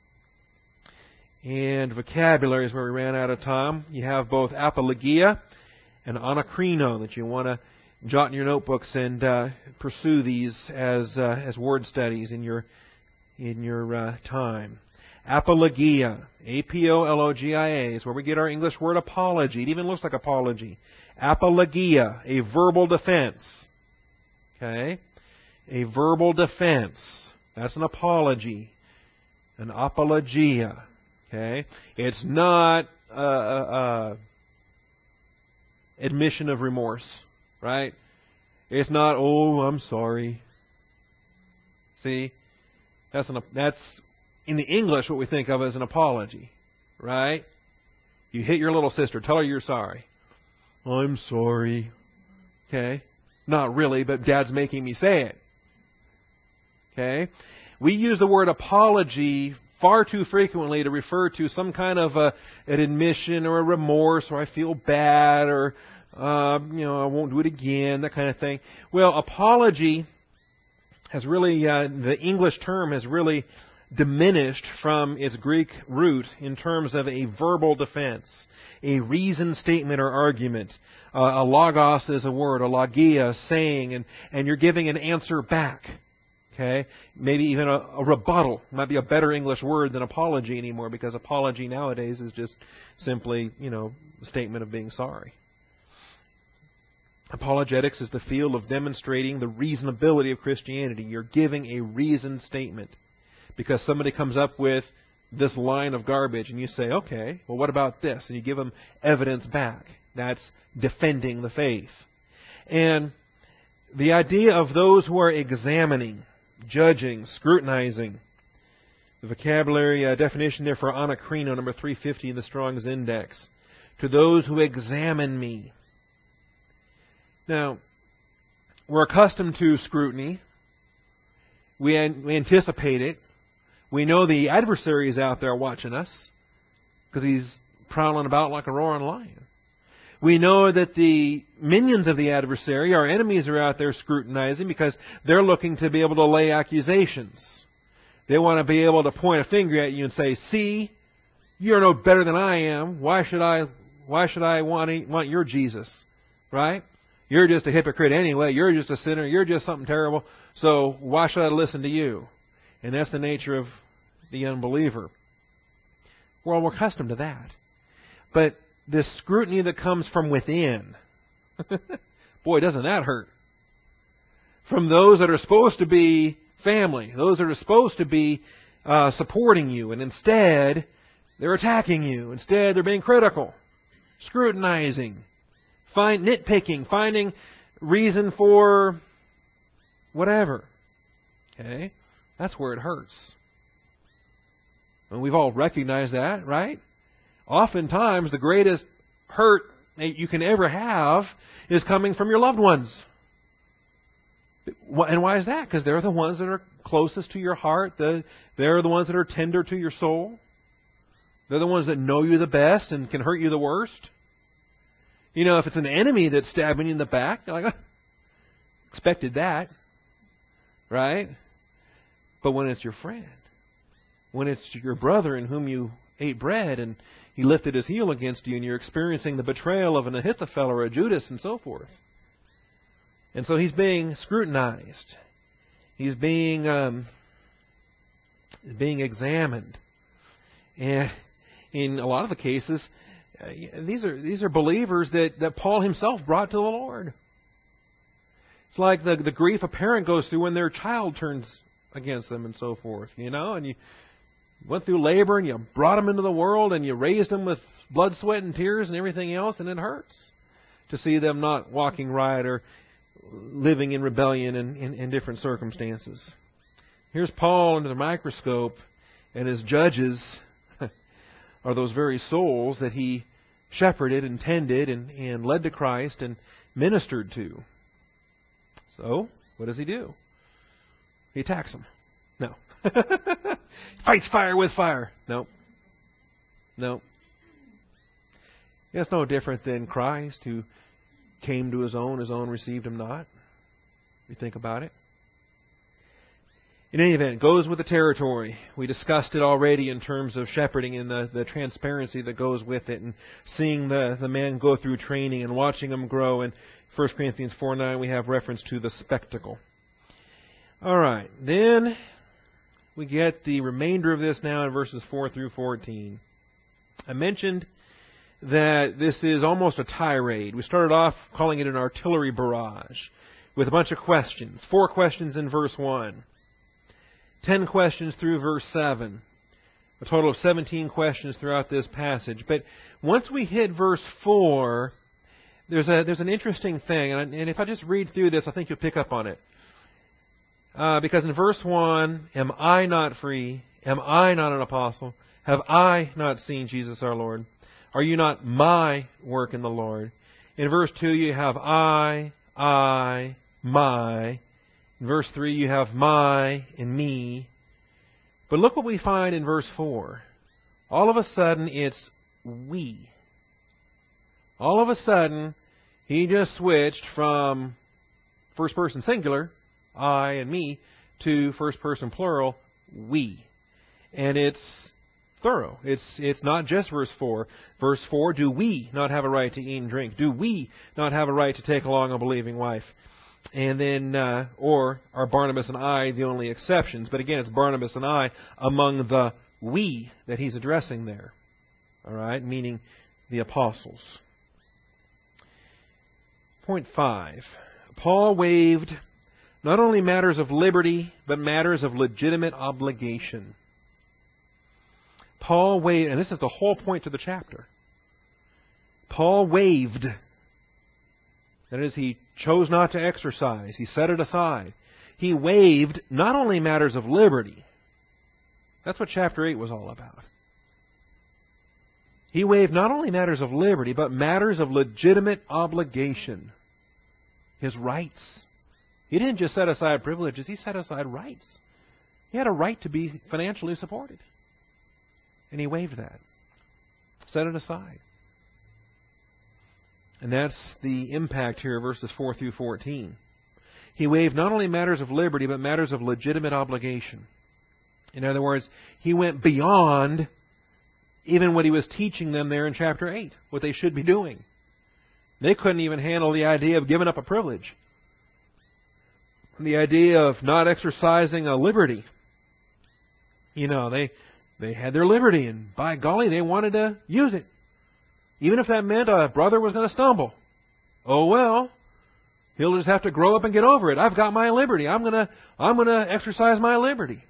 S1: And vocabulary is where we ran out of time. You have both apologia and anakrino that you want to jot in your notebooks and uh, pursue these as uh, as word studies in your in your uh, time. Apologia, A P O L O G I A, is where we get our English word apology. It even looks like apology. Apologia, a verbal defense. Okay? A verbal defense. That's an apology. An apologia. Okay? It's not a, a, a admission of remorse, right? It's not, oh, I'm sorry. See? That's an, that's in the English what we think of as an apology, right? You hit your little sister, tell her you're sorry. I'm sorry. Okay? Not really, but Dad's making me say it. Okay? We use the word apology far too frequently to refer to some kind of a, an admission or a remorse, or I feel bad, or uh, you know, I won't do it again, that kind of thing. Well, apology has really, uh, the English term has really diminished from its Greek root in terms of a verbal defense, a reasoned statement or argument. Uh, a logos is a word, a logia, saying, and, and you're giving an answer back. Okay? Maybe even a, a rebuttal. Might be a better English word than apology anymore, because apology nowadays is just simply, you know, a statement of being sorry. Apologetics is the field of demonstrating the reasonability of Christianity. You're giving a reasoned statement. Because somebody comes up with this line of garbage, and you say, okay, well, what about this? And you give them evidence back. That's defending the faith. And the idea of those who are examining, judging, scrutinizing, the vocabulary uh, definition there for anakrino, number three fifty in the Strong's Index, to those who examine me. Now, we're accustomed to scrutiny. We, an- we anticipate it. We know the adversary is out there watching us because he's prowling about like a roaring lion. We know that the minions of the adversary, our enemies, are out there scrutinizing because they're looking to be able to lay accusations. They want to be able to point a finger at you and say, see, you're no better than I am. Why should I, why should I want, want your Jesus? Right? You're just a hypocrite anyway. You're just a sinner. You're just something terrible. So why should I listen to you? And that's the nature of the unbeliever. Well, we're accustomed to that. But this scrutiny that comes from within, boy, doesn't that hurt. From those that are supposed to be family, those that are supposed to be uh, supporting you, and instead they're attacking you. Instead, they're being critical, scrutinizing, find nitpicking, finding reason for whatever. Okay? That's where it hurts. And we've all recognized that, right? Oftentimes, the greatest hurt that you can ever have is coming from your loved ones. And why is that? Because they're the ones that are closest to your heart. They're the ones that are tender to your soul. They're the ones that know you the best and can hurt you the worst. You know, if it's an enemy that's stabbing you in the back, you're like, oh, expected that. Right? But when it's your friend, when it's your brother in whom you ate bread and he lifted his heel against you and you're experiencing the betrayal of an Ahithophel or a Judas and so forth. And so he's being scrutinized. He's being um, being examined. And in a lot of the cases, uh, these are these are believers that, that Paul himself brought to the Lord. It's like the, the grief a parent goes through when their child turns against them and so forth, you know, and you went through labor and you brought them into the world and you raised them with blood, sweat, and tears and everything else, and it hurts to see them not walking right or living in rebellion in, in, in different circumstances. Here's Paul under the microscope, and his judges are those very souls that he shepherded and tended and, and led to Christ and ministered to. So, what does he do? He attacks them. No. Fights fire with fire. No. No. It's no different than Christ, who came to his own, his own received him not. You think about it. In any event, it goes with the territory. We discussed it already in terms of shepherding and the, the transparency that goes with it, and seeing the, the man go through training and watching him grow. In First Corinthians four nine, we have reference to the spectacle. All right, then we get the remainder of this now in verses four through fourteen. I mentioned that this is almost a tirade. We started off calling it an artillery barrage with a bunch of questions. Four questions in verse one. Ten questions through verse seven. a total of seventeen questions throughout this passage. But once we hit verse four, there's a there's an interesting thing, and, and if I just read through this, I think you'll pick up on it. Uh, because in verse one, am I not free? Am I not an apostle? Have I not seen Jesus our Lord? Are you not my work in the Lord? In verse two, you have I, I, my. In verse three, you have my and me. But look what we find in verse four. All of a sudden, it's we. All of a sudden, he just switched from first person singular, I and me, to first person plural, we. And it's thorough. It's it's not just verse four. Verse four, do we not have a right to eat and drink? Do we not have a right to take along a believing wife? And then, uh, or are Barnabas and I the only exceptions? But again, it's Barnabas and I among the we that he's addressing there. All right, meaning the apostles. Point five. Paul waived not only matters of liberty, but matters of legitimate obligation. Paul waived, and this is the whole point to the chapter. Paul waived. That is, he chose not to exercise. He set it aside. He waived not only matters of liberty. That's what chapter eight was all about. He waived not only matters of liberty, but matters of legitimate obligation. His rights. He didn't just set aside privileges, he set aside rights. He had a right to be financially supported. And he waived that. Set it aside. And that's the impact here, verses four through fourteen. He waived not only matters of liberty, but matters of legitimate obligation. In other words, he went beyond even what he was teaching them there in chapter eight, what they should be doing. They couldn't even handle the idea of giving up a privilege. The idea of not exercising a liberty. You know, they they had their liberty, and by golly, they wanted to use it. Even if that meant a brother was going to stumble. Oh well, he'll just have to grow up and get over it. I've got my liberty. I'm gonna I'm gonna exercise my liberty.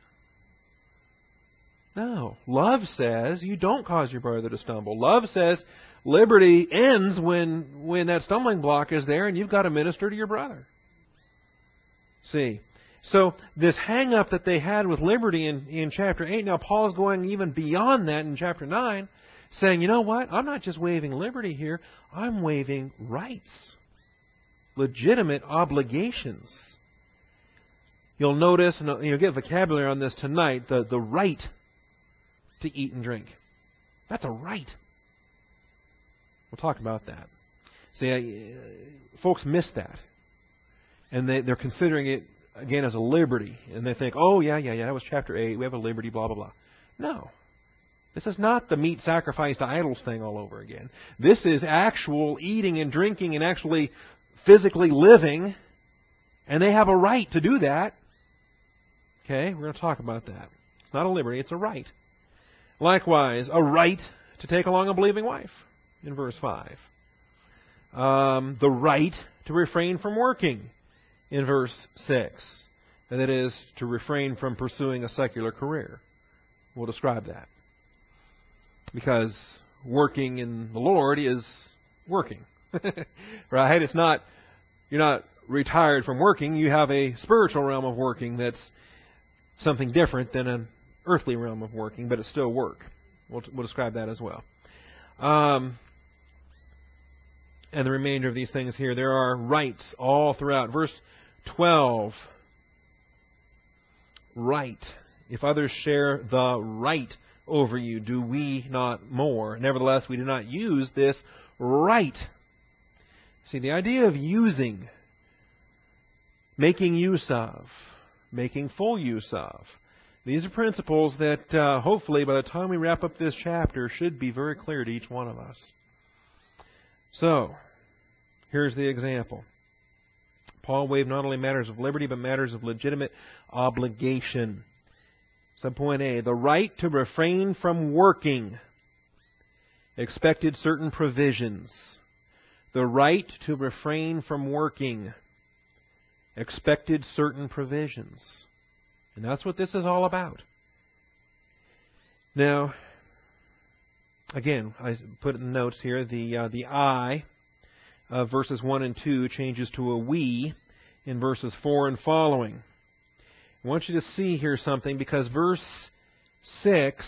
S1: No. Love says you don't cause your brother to stumble. Love says liberty ends when when that stumbling block is there and you've got to minister to your brother. See. So this hang-up that they had with liberty in, in chapter eight, now Paul's going even beyond that in chapter nine, saying, you know what? I'm not just waiving liberty here. I'm waiving rights. Legitimate obligations. You'll notice, and you'll get vocabulary on this tonight, the, the right to eat and drink. That's a right. We'll talk about that. See, folks miss that. And they, they're considering it, again, as a liberty. And they think, oh, yeah, yeah, yeah, that was chapter eight. We have a liberty, blah, blah, blah. No. This is not the meat sacrificed to idols thing all over again. This is actual eating and drinking and actually physically living. And they have a right to do that. Okay, we're going to talk about that. It's not a liberty, it's a right. Likewise, a right to take along a believing wife in verse five. Um, the right to refrain from working in verse six. And that is to refrain from pursuing a secular career. We'll describe that. Because working in the Lord is working. Right? It's not, you're not retired from working. You have a spiritual realm of working that's something different than an earthly realm of working, but it's still work. We'll, we'll describe that as well. Um, and the remainder of these things here, there are rights all throughout. Verse twelve, right. If others share the right over you, do we not more? Nevertheless, we do not use this right. See, the idea of using, making use of, making full use of, these are principles that uh, hopefully by the time we wrap up this chapter should be very clear to each one of us. So, here's the example. Paul waived not only matters of liberty, but matters of legitimate obligation. Subpoint A, the right to refrain from working expected certain provisions. The right to refrain from working expected certain provisions. And that's what this is all about. Now, again, I put in the notes here, the uh, the I of verses one and two changes to a we in verses four and following. I want you to see here something, because verse six,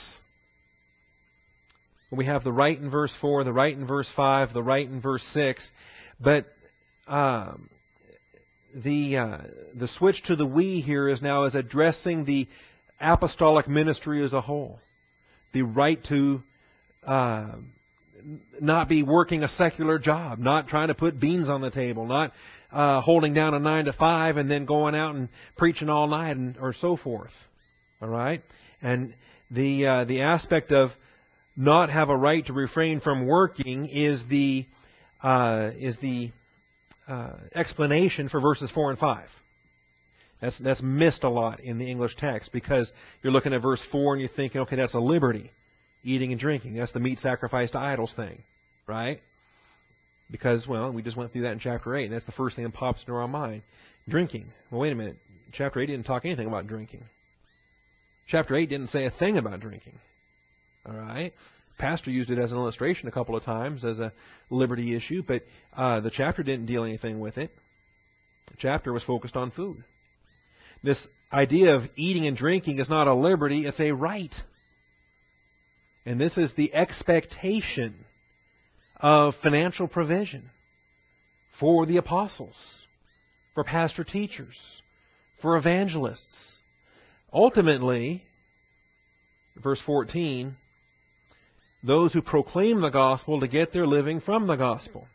S1: we have the right in verse four, the right in verse five, the right in verse six, but um, the uh, the switch to the we here is now is addressing the apostolic ministry as a whole. The right to uh, not be working a secular job, not trying to put beans on the table, not uh, holding down a nine to five and then going out and preaching all night and, or so forth. All right, and the uh, the aspect of not have a right to refrain from working is the uh, is the uh, explanation for verses four and five. That's that's missed a lot in the English text, because you're looking at verse four and you're thinking, okay, that's a liberty, eating and drinking. That's the meat sacrificed to idols thing, right? Because, well, we just went through that in chapter eight, and that's the first thing that pops into our mind. Drinking. Well, wait a minute. Chapter eight didn't talk anything about drinking. Chapter eight didn't say a thing about drinking. All right? Pastor used it as an illustration a couple of times as a liberty issue, but uh, the chapter didn't deal anything with it. The chapter was focused on food. This idea of eating and drinking is not a liberty, it's a right. And this is the expectation of financial provision for the apostles, for pastor teachers, for evangelists. Ultimately, verse fourteen, those who proclaim the gospel to get their living from the gospel.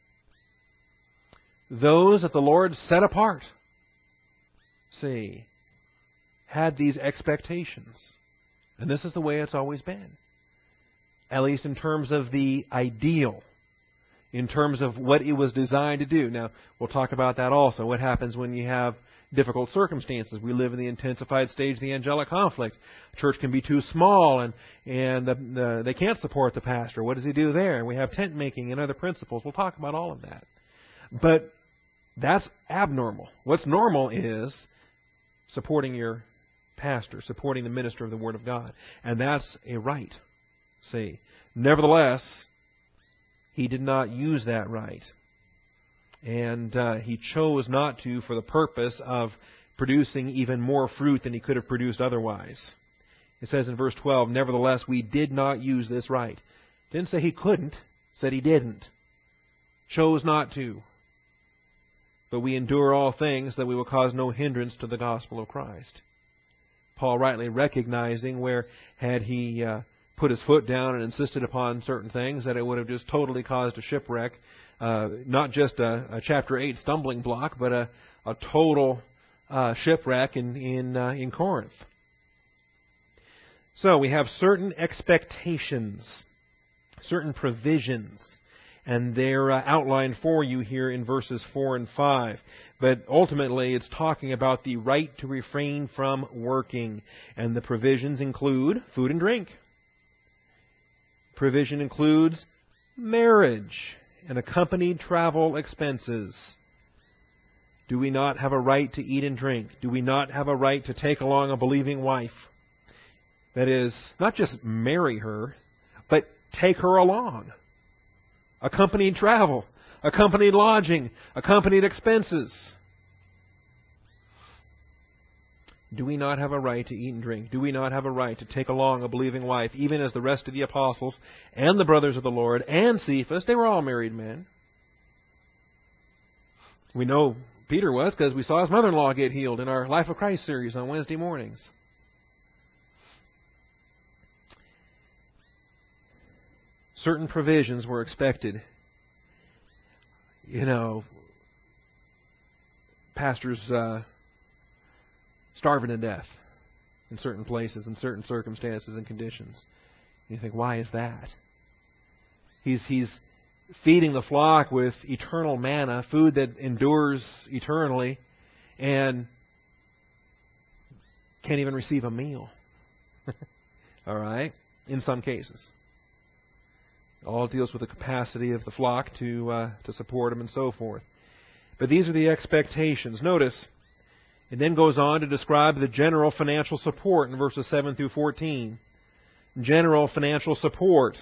S1: Those that the Lord set apart, see, had these expectations. And this is the way it's always been. At least in terms of the ideal. In terms of what it was designed to do. Now, we'll talk about that also. What happens when you have difficult circumstances? We live in the intensified stage of the angelic conflict. A church can be too small and, and the, the, they can't support the pastor. What does he do there? We have tent making and other principles. We'll talk about all of that. But that's abnormal. What's normal is supporting your pastor, supporting the minister of the Word of God. And that's a right. See, nevertheless, he did not use that right. And uh, he chose not to for the purpose of producing even more fruit than he could have produced otherwise. It says in verse twelve, nevertheless, we did not use this right. Didn't say he couldn't, said he didn't. Chose not to. But we endure all things that we will cause no hindrance to the gospel of Christ. Paul rightly recognizing where had he uh, put his foot down and insisted upon certain things, that it would have just totally caused a shipwreck. Uh, not just a, a chapter eight stumbling block, but a, a total uh, shipwreck in in, uh, in Corinth. So we have certain expectations, certain provisions, and they're uh, outlined for you here in verses four and five. But ultimately, it's talking about the right to refrain from working, and the provisions include food and drink. Provision includes marriage and accompanied travel expenses. Do we not have a right to eat and drink? Do we not have a right to take along a believing wife? That is, not just marry her, but take her along. Accompanied travel, accompanied lodging, accompanied expenses. Do we not have a right to eat and drink? Do we not have a right to take along a believing wife, even as the rest of the apostles and the brothers of the Lord and Cephas, they were all married men. We know Peter was because we saw his mother-in-law get healed in our Life of Christ series on Wednesday mornings. Certain provisions were expected. You know, pastors uh, starving to death in certain places, in certain circumstances and conditions. You think, why is that? He's he's feeding the flock with eternal manna, food that endures eternally, and can't even receive a meal. All right? In some cases. All deals with the capacity of the flock to uh, to support them and so forth. But these are the expectations. Notice, it then goes on to describe the general financial support in verses seven through fourteen. general financial support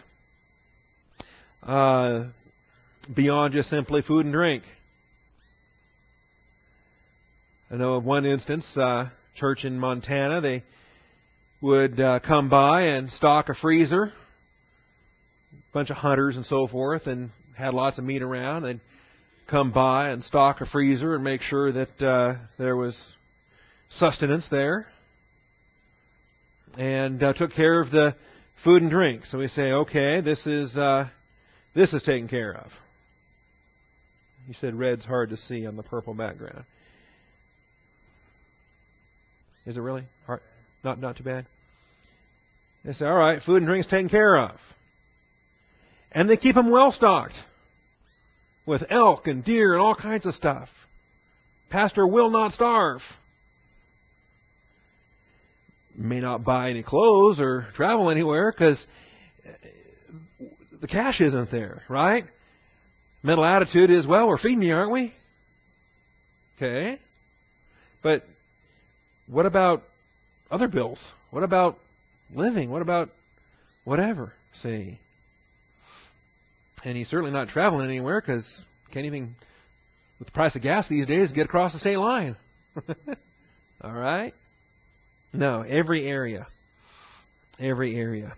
S1: uh, beyond just simply food and drink. I know of one instance, uh, church in Montana, they would uh, come by and stock a freezer, a bunch of hunters and so forth, and had lots of meat around. They'd come by and stock a freezer and make sure that uh, there was sustenance there, and uh, took care of the food and drink. So we say, okay, this is uh, this is taken care of. You said red's hard to see on the purple background. Is it really hard? Not not too bad. They say, all right, food and drink's taken care of, and they keep them well stocked with elk and deer and all kinds of stuff. Pastor will not starve. May not buy any clothes or travel anywhere because the cash isn't there, right? Mental attitude is, well, we're feeding you, aren't we? Okay. But what about other bills? What about living? What about whatever? See. And he's certainly not traveling anywhere because can't even, with the price of gas these days, get across the state line. All right? No, every area. Every area.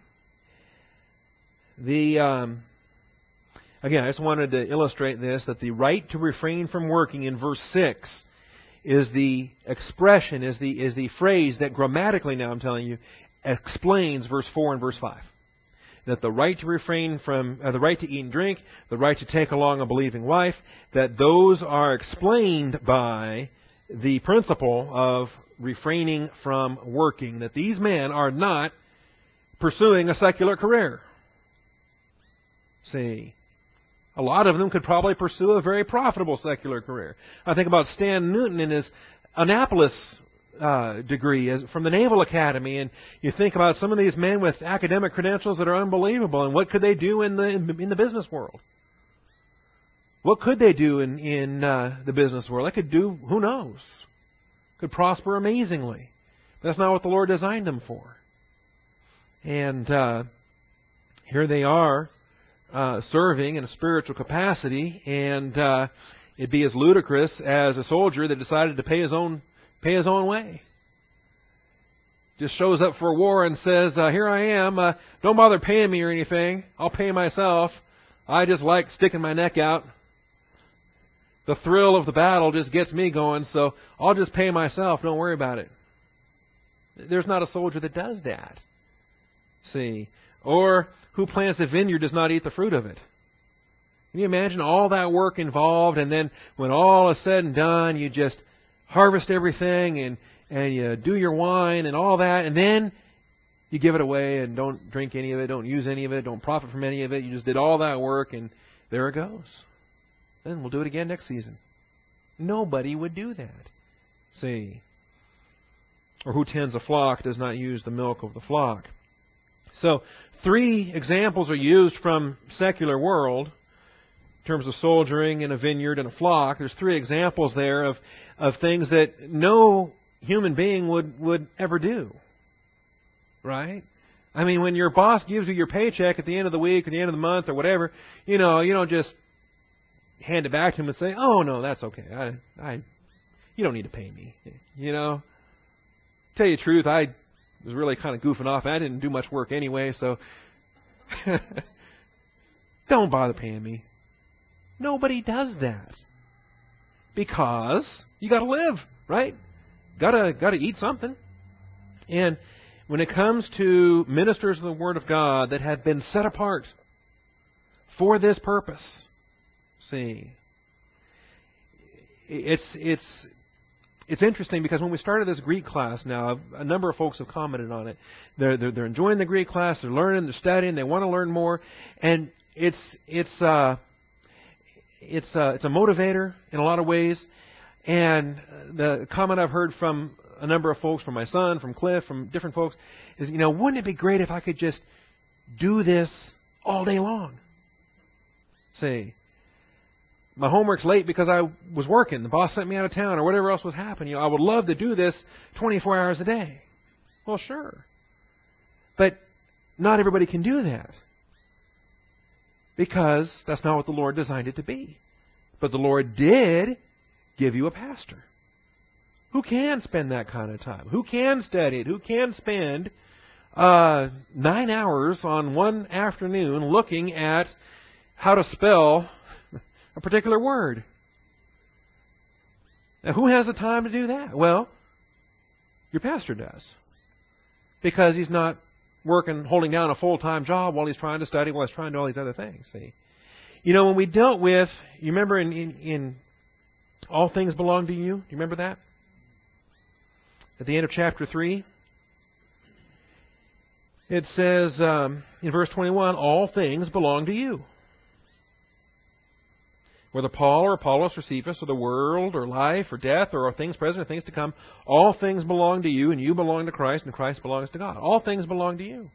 S1: The um, again, I just wanted to illustrate this, that the right to refrain from working in verse six is the expression, is the is the phrase that grammatically, now I'm telling you, explains verse four and verse five. That the right to refrain from, uh, the right to eat and drink, the right to take along a believing wife, that those are explained by the principle of refraining from working. That these men are not pursuing a secular career. See, a lot of them could probably pursue a very profitable secular career. I think about Stan Newton and his Annapolis Uh, degree as, from the Naval Academy, and you think about some of these men with academic credentials that are unbelievable, and what could they do in the in, in the business world? What could they do in in uh, the business world? They could do, who knows? Could prosper amazingly. But that's not what the Lord designed them for. And uh, here they are uh, serving in a spiritual capacity, and uh, it'd be as ludicrous as a soldier that decided to pay his own Pay his own way. Just shows up for war and says, uh, here I am. Uh, don't bother paying me or anything. I'll pay myself. I just like sticking my neck out. The thrill of the battle just gets me going, so I'll just pay myself. Don't worry about it. There's not a soldier that does that. See? Or who plants a vineyard does not eat the fruit of it. Can you imagine all that work involved, and then when all is said and done, you just harvest everything and, and you do your wine and all that, and then you give it away and don't drink any of it, don't use any of it, don't profit from any of it. You just did all that work and there it goes. Then we'll do it again next season. Nobody would do that. See? Or who tends a flock does not use the milk of the flock. So, three examples are used from secular world in terms of soldiering in a vineyard and a flock. There's three examples there of, of things that no human being would, would ever do. Right? I mean, when your boss gives you your paycheck at the end of the week or the end of the month or whatever, you know, you don't just hand it back to him and say, oh, no, that's okay. I, I, you don't need to pay me. You know? Tell you the truth, I was really kind of goofing off. I didn't do much work anyway, so don't bother paying me. Nobody does that. Because you got to live, right? Gotta gotta eat something. And when it comes to ministers of the Word of God that have been set apart for this purpose, see, it's it's it's interesting because when we started this Greek class now, a number of folks have commented on it. They're they're, they're enjoying the Greek class. They're learning. They're studying. They want to learn more, and it's it's. Uh, It's a, it's a motivator in a lot of ways. And the comment I've heard from a number of folks, from my son, from Cliff, from different folks, is, you know, wouldn't it be great if I could just do this all day long? Say, my homework's late because I was working. The boss sent me out of town or whatever else was happening. You know, I would love to do this twenty-four hours a day. Well, sure. But not everybody can do that. Because that's not what the Lord designed it to be. But the Lord did give you a pastor who can spend that kind of time, who can study it, who can spend uh, nine hours on one afternoon looking at how to spell a particular word. Now, who has the time to do that? Well, your pastor does. Because he's not working, holding down a full-time job while he's trying to study, while he's trying to do all these other things. See, you know, when we dealt with, you remember in, in, in All Things Belong to You? Do you remember that? At the end of chapter three, it says um, in verse twenty-one, all things belong to you. Whether Paul or Apollos or Cephas or the world or life or death or things present or things to come, all things belong to you, and you belong to Christ, and Christ belongs to God. All things belong to you.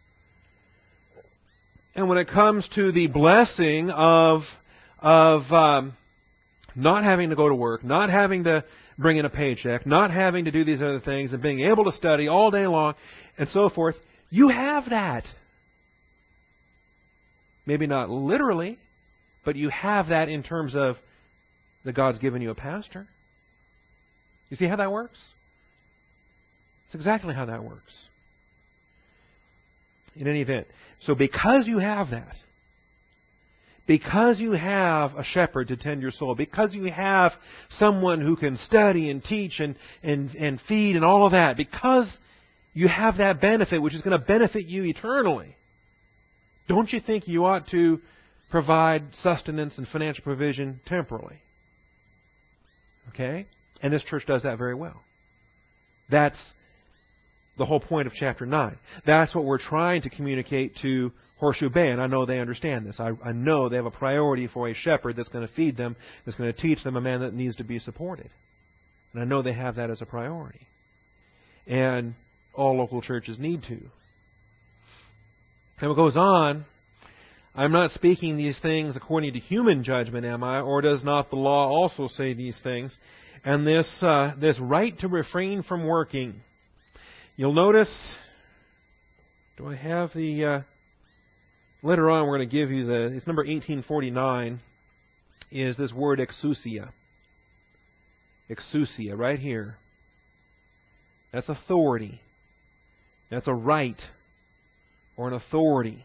S1: And when it comes to the blessing of of um, not having to go to work, not having to bring in a paycheck, not having to do these other things, and being able to study all day long, and so forth, you have that. Maybe not literally, but you have that in terms of that God's given you a pastor. You see how that works? It's exactly how that works. In any event, so because you have that, because you have a shepherd to tend your soul, because you have someone who can study and teach and, and, and feed and all of that, because you have that benefit, which is going to benefit you eternally, don't you think you ought to provide sustenance and financial provision temporally? Okay? And this church does that very well. That's the whole point of chapter nine. That's what we're trying to communicate to Horseshoe Bay, and I know they understand this. I, I know they have a priority for a shepherd that's going to feed them, that's going to teach them, a man that needs to be supported. And I know they have that as a priority. And all local churches need to. And it goes on, I'm not speaking these things according to human judgment, am I? Or does not the law also say these things? And this uh, this right to refrain from working. You'll notice, do I have the, uh, later on we're going to give you the, it's number eighteen forty-nine, is this word exousia. Exousia, right here. That's authority. That's a right or an authority.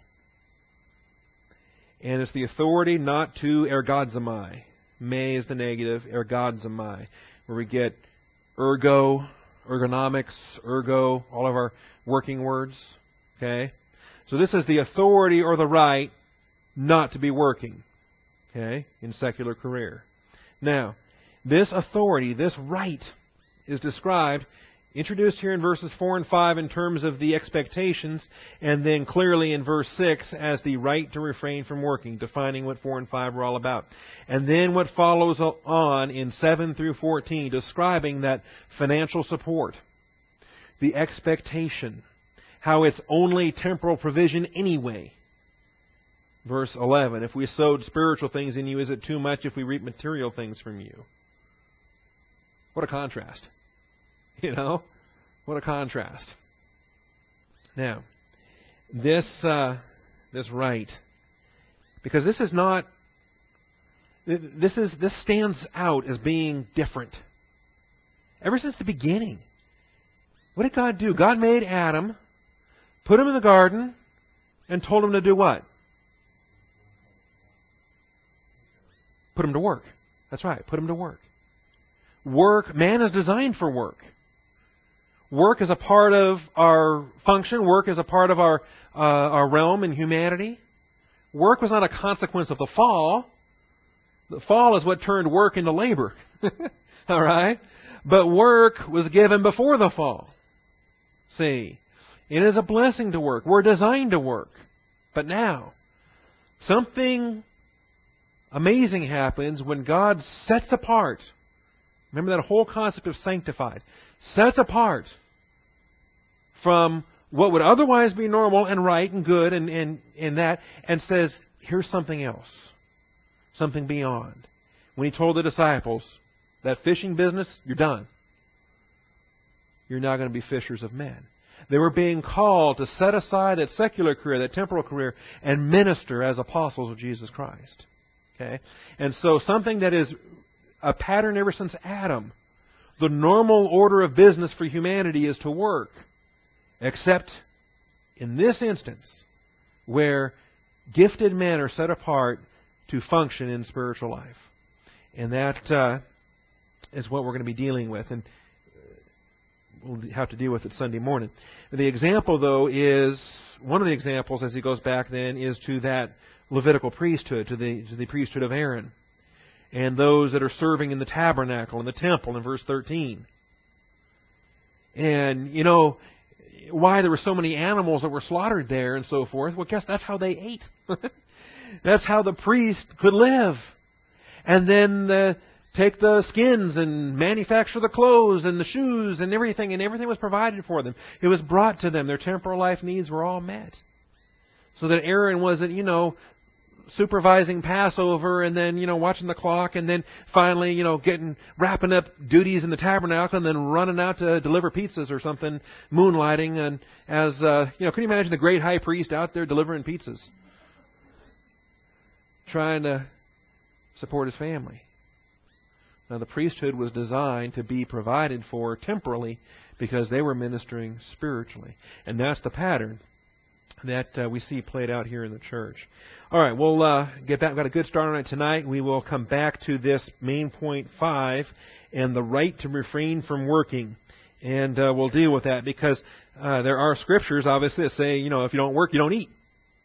S1: And it's the authority not to ergodzomai. Me is the negative, ergodzomai, where we get ergo, ergonomics, ergo, all of our working words. Okay? So this is the authority or the right not to be working. Okay? In secular career. Now, this authority, this right, is described, introduced here in verses four and five in terms of the expectations, and then clearly in verse six as the right to refrain from working, defining what four and five are all about. And then what follows on in seven through fourteen, describing that financial support, the expectation, how it's only temporal provision anyway. Verse eleven, if we sowed spiritual things in you, is it too much if we reap material things from you? What a contrast. You know, what a contrast. Now, this uh, this right, because this is not, this is this stands out as being different. Ever since the beginning, what did God do? God made Adam, put him in the garden, and told him to do what? Put him to work. That's right. Put him to work. Work. Man is designed for work. Work is a part of our function. Work is a part of our uh, our realm in humanity. Work was not a consequence of the fall. The fall is what turned work into labor. All right? But work was given before the fall. See? It is a blessing to work. We're designed to work. But now, something amazing happens when God sets apart. Remember that whole concept of sanctified. Sets apart from what would otherwise be normal and right and good and, and, and that, and says, here's something else. Something beyond. When He told the disciples, that fishing business, you're done. You're now going to be fishers of men. They were being called to set aside that secular career, that temporal career, and minister as apostles of Jesus Christ. Okay? And so something that is a pattern ever since Adam, the normal order of business for humanity is to work. Except in this instance, where gifted men are set apart to function in spiritual life. And that uh, is what we're going to be dealing with. And we'll have to deal with it Sunday morning. The example, though, is, one of the examples as he goes back then, is to that Levitical priesthood, to the, to the priesthood of Aaron. And those that are serving in the tabernacle and the temple in verse thirteen. And, you know, why there were so many animals that were slaughtered there and so forth. Well, guess that's how they ate. That's how the priest could live. And then uh, take the skins and manufacture the clothes and the shoes and everything, and everything was provided for them. It was brought to them. Their temporal life needs were all met. So that Aaron wasn't, you know, supervising Passover and then, you know, watching the clock and then finally, you know, getting, wrapping up duties in the tabernacle and then running out to deliver pizzas or something, moonlighting. And as, uh, you know, can you imagine the great high priest out there delivering pizzas? Trying to support his family. Now, the priesthood was designed to be provided for temporally because they were ministering spiritually. And that's the pattern that uh, we see played out here in the church. All right, we'll uh, get back. We've got a good start on it tonight. We will come back to this main point five and the right to refrain from working. And uh, we'll deal with that because uh, there are scriptures, obviously, that say, you know, if you don't work, you don't eat.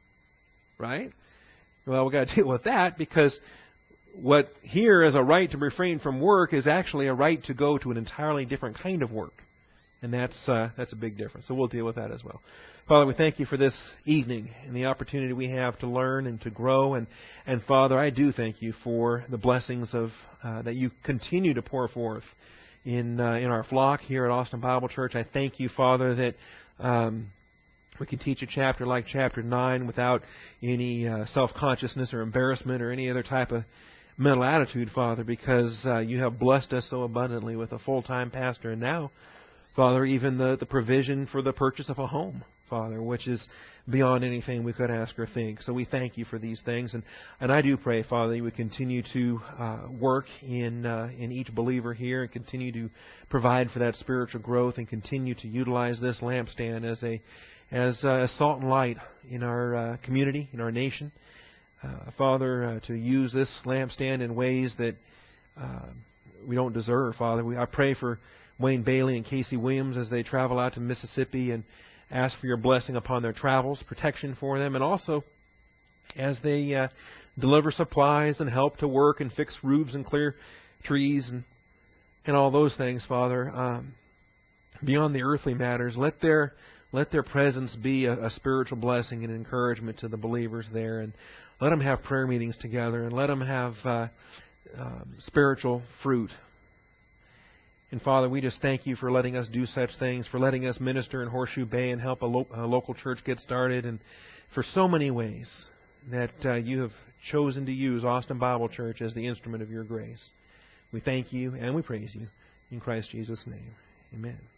S1: Right? Well, we've got to deal with that because what here is a right to refrain from work is actually a right to go to an entirely different kind of work. And that's uh, that's a big difference. So we'll deal with that as well. Father, we thank you for this evening and the opportunity we have to learn and to grow. And, and Father, I do thank you for the blessings of uh, that you continue to pour forth in uh, in our flock here at Austin Bible Church. I thank you, Father, that um, we can teach a chapter like chapter nine without any uh, self-consciousness or embarrassment or any other type of mental attitude, Father, because uh, you have blessed us so abundantly with a full-time pastor. And now, Father, even the, the provision for the purchase of a home, Father, which is beyond anything we could ask or think. So we thank you for these things. And, and I do pray, Father, you would continue to uh, work in uh, in each believer here and continue to provide for that spiritual growth and continue to utilize this lampstand as a as uh, salt and light in our uh, community, in our nation. Uh, Father, uh, to use this lampstand in ways that uh, we don't deserve, Father. We, I pray for Wayne Bailey and Casey Williams as they travel out to Mississippi and ask for your blessing upon their travels, protection for them, and also as they uh, deliver supplies and help to work and fix roofs and clear trees and and all those things, Father. Um, beyond the earthly matters, let their let their presence be a, a spiritual blessing and encouragement to the believers there, and let them have prayer meetings together, and let them have uh, uh, spiritual fruit. And Father, we just thank you for letting us do such things, for letting us minister in Horseshoe Bay and help a, lo- a local church get started, and for so many ways that uh, you have chosen to use Austin Bible Church as the instrument of your grace. We thank you and we praise you. In Christ Jesus' name, amen.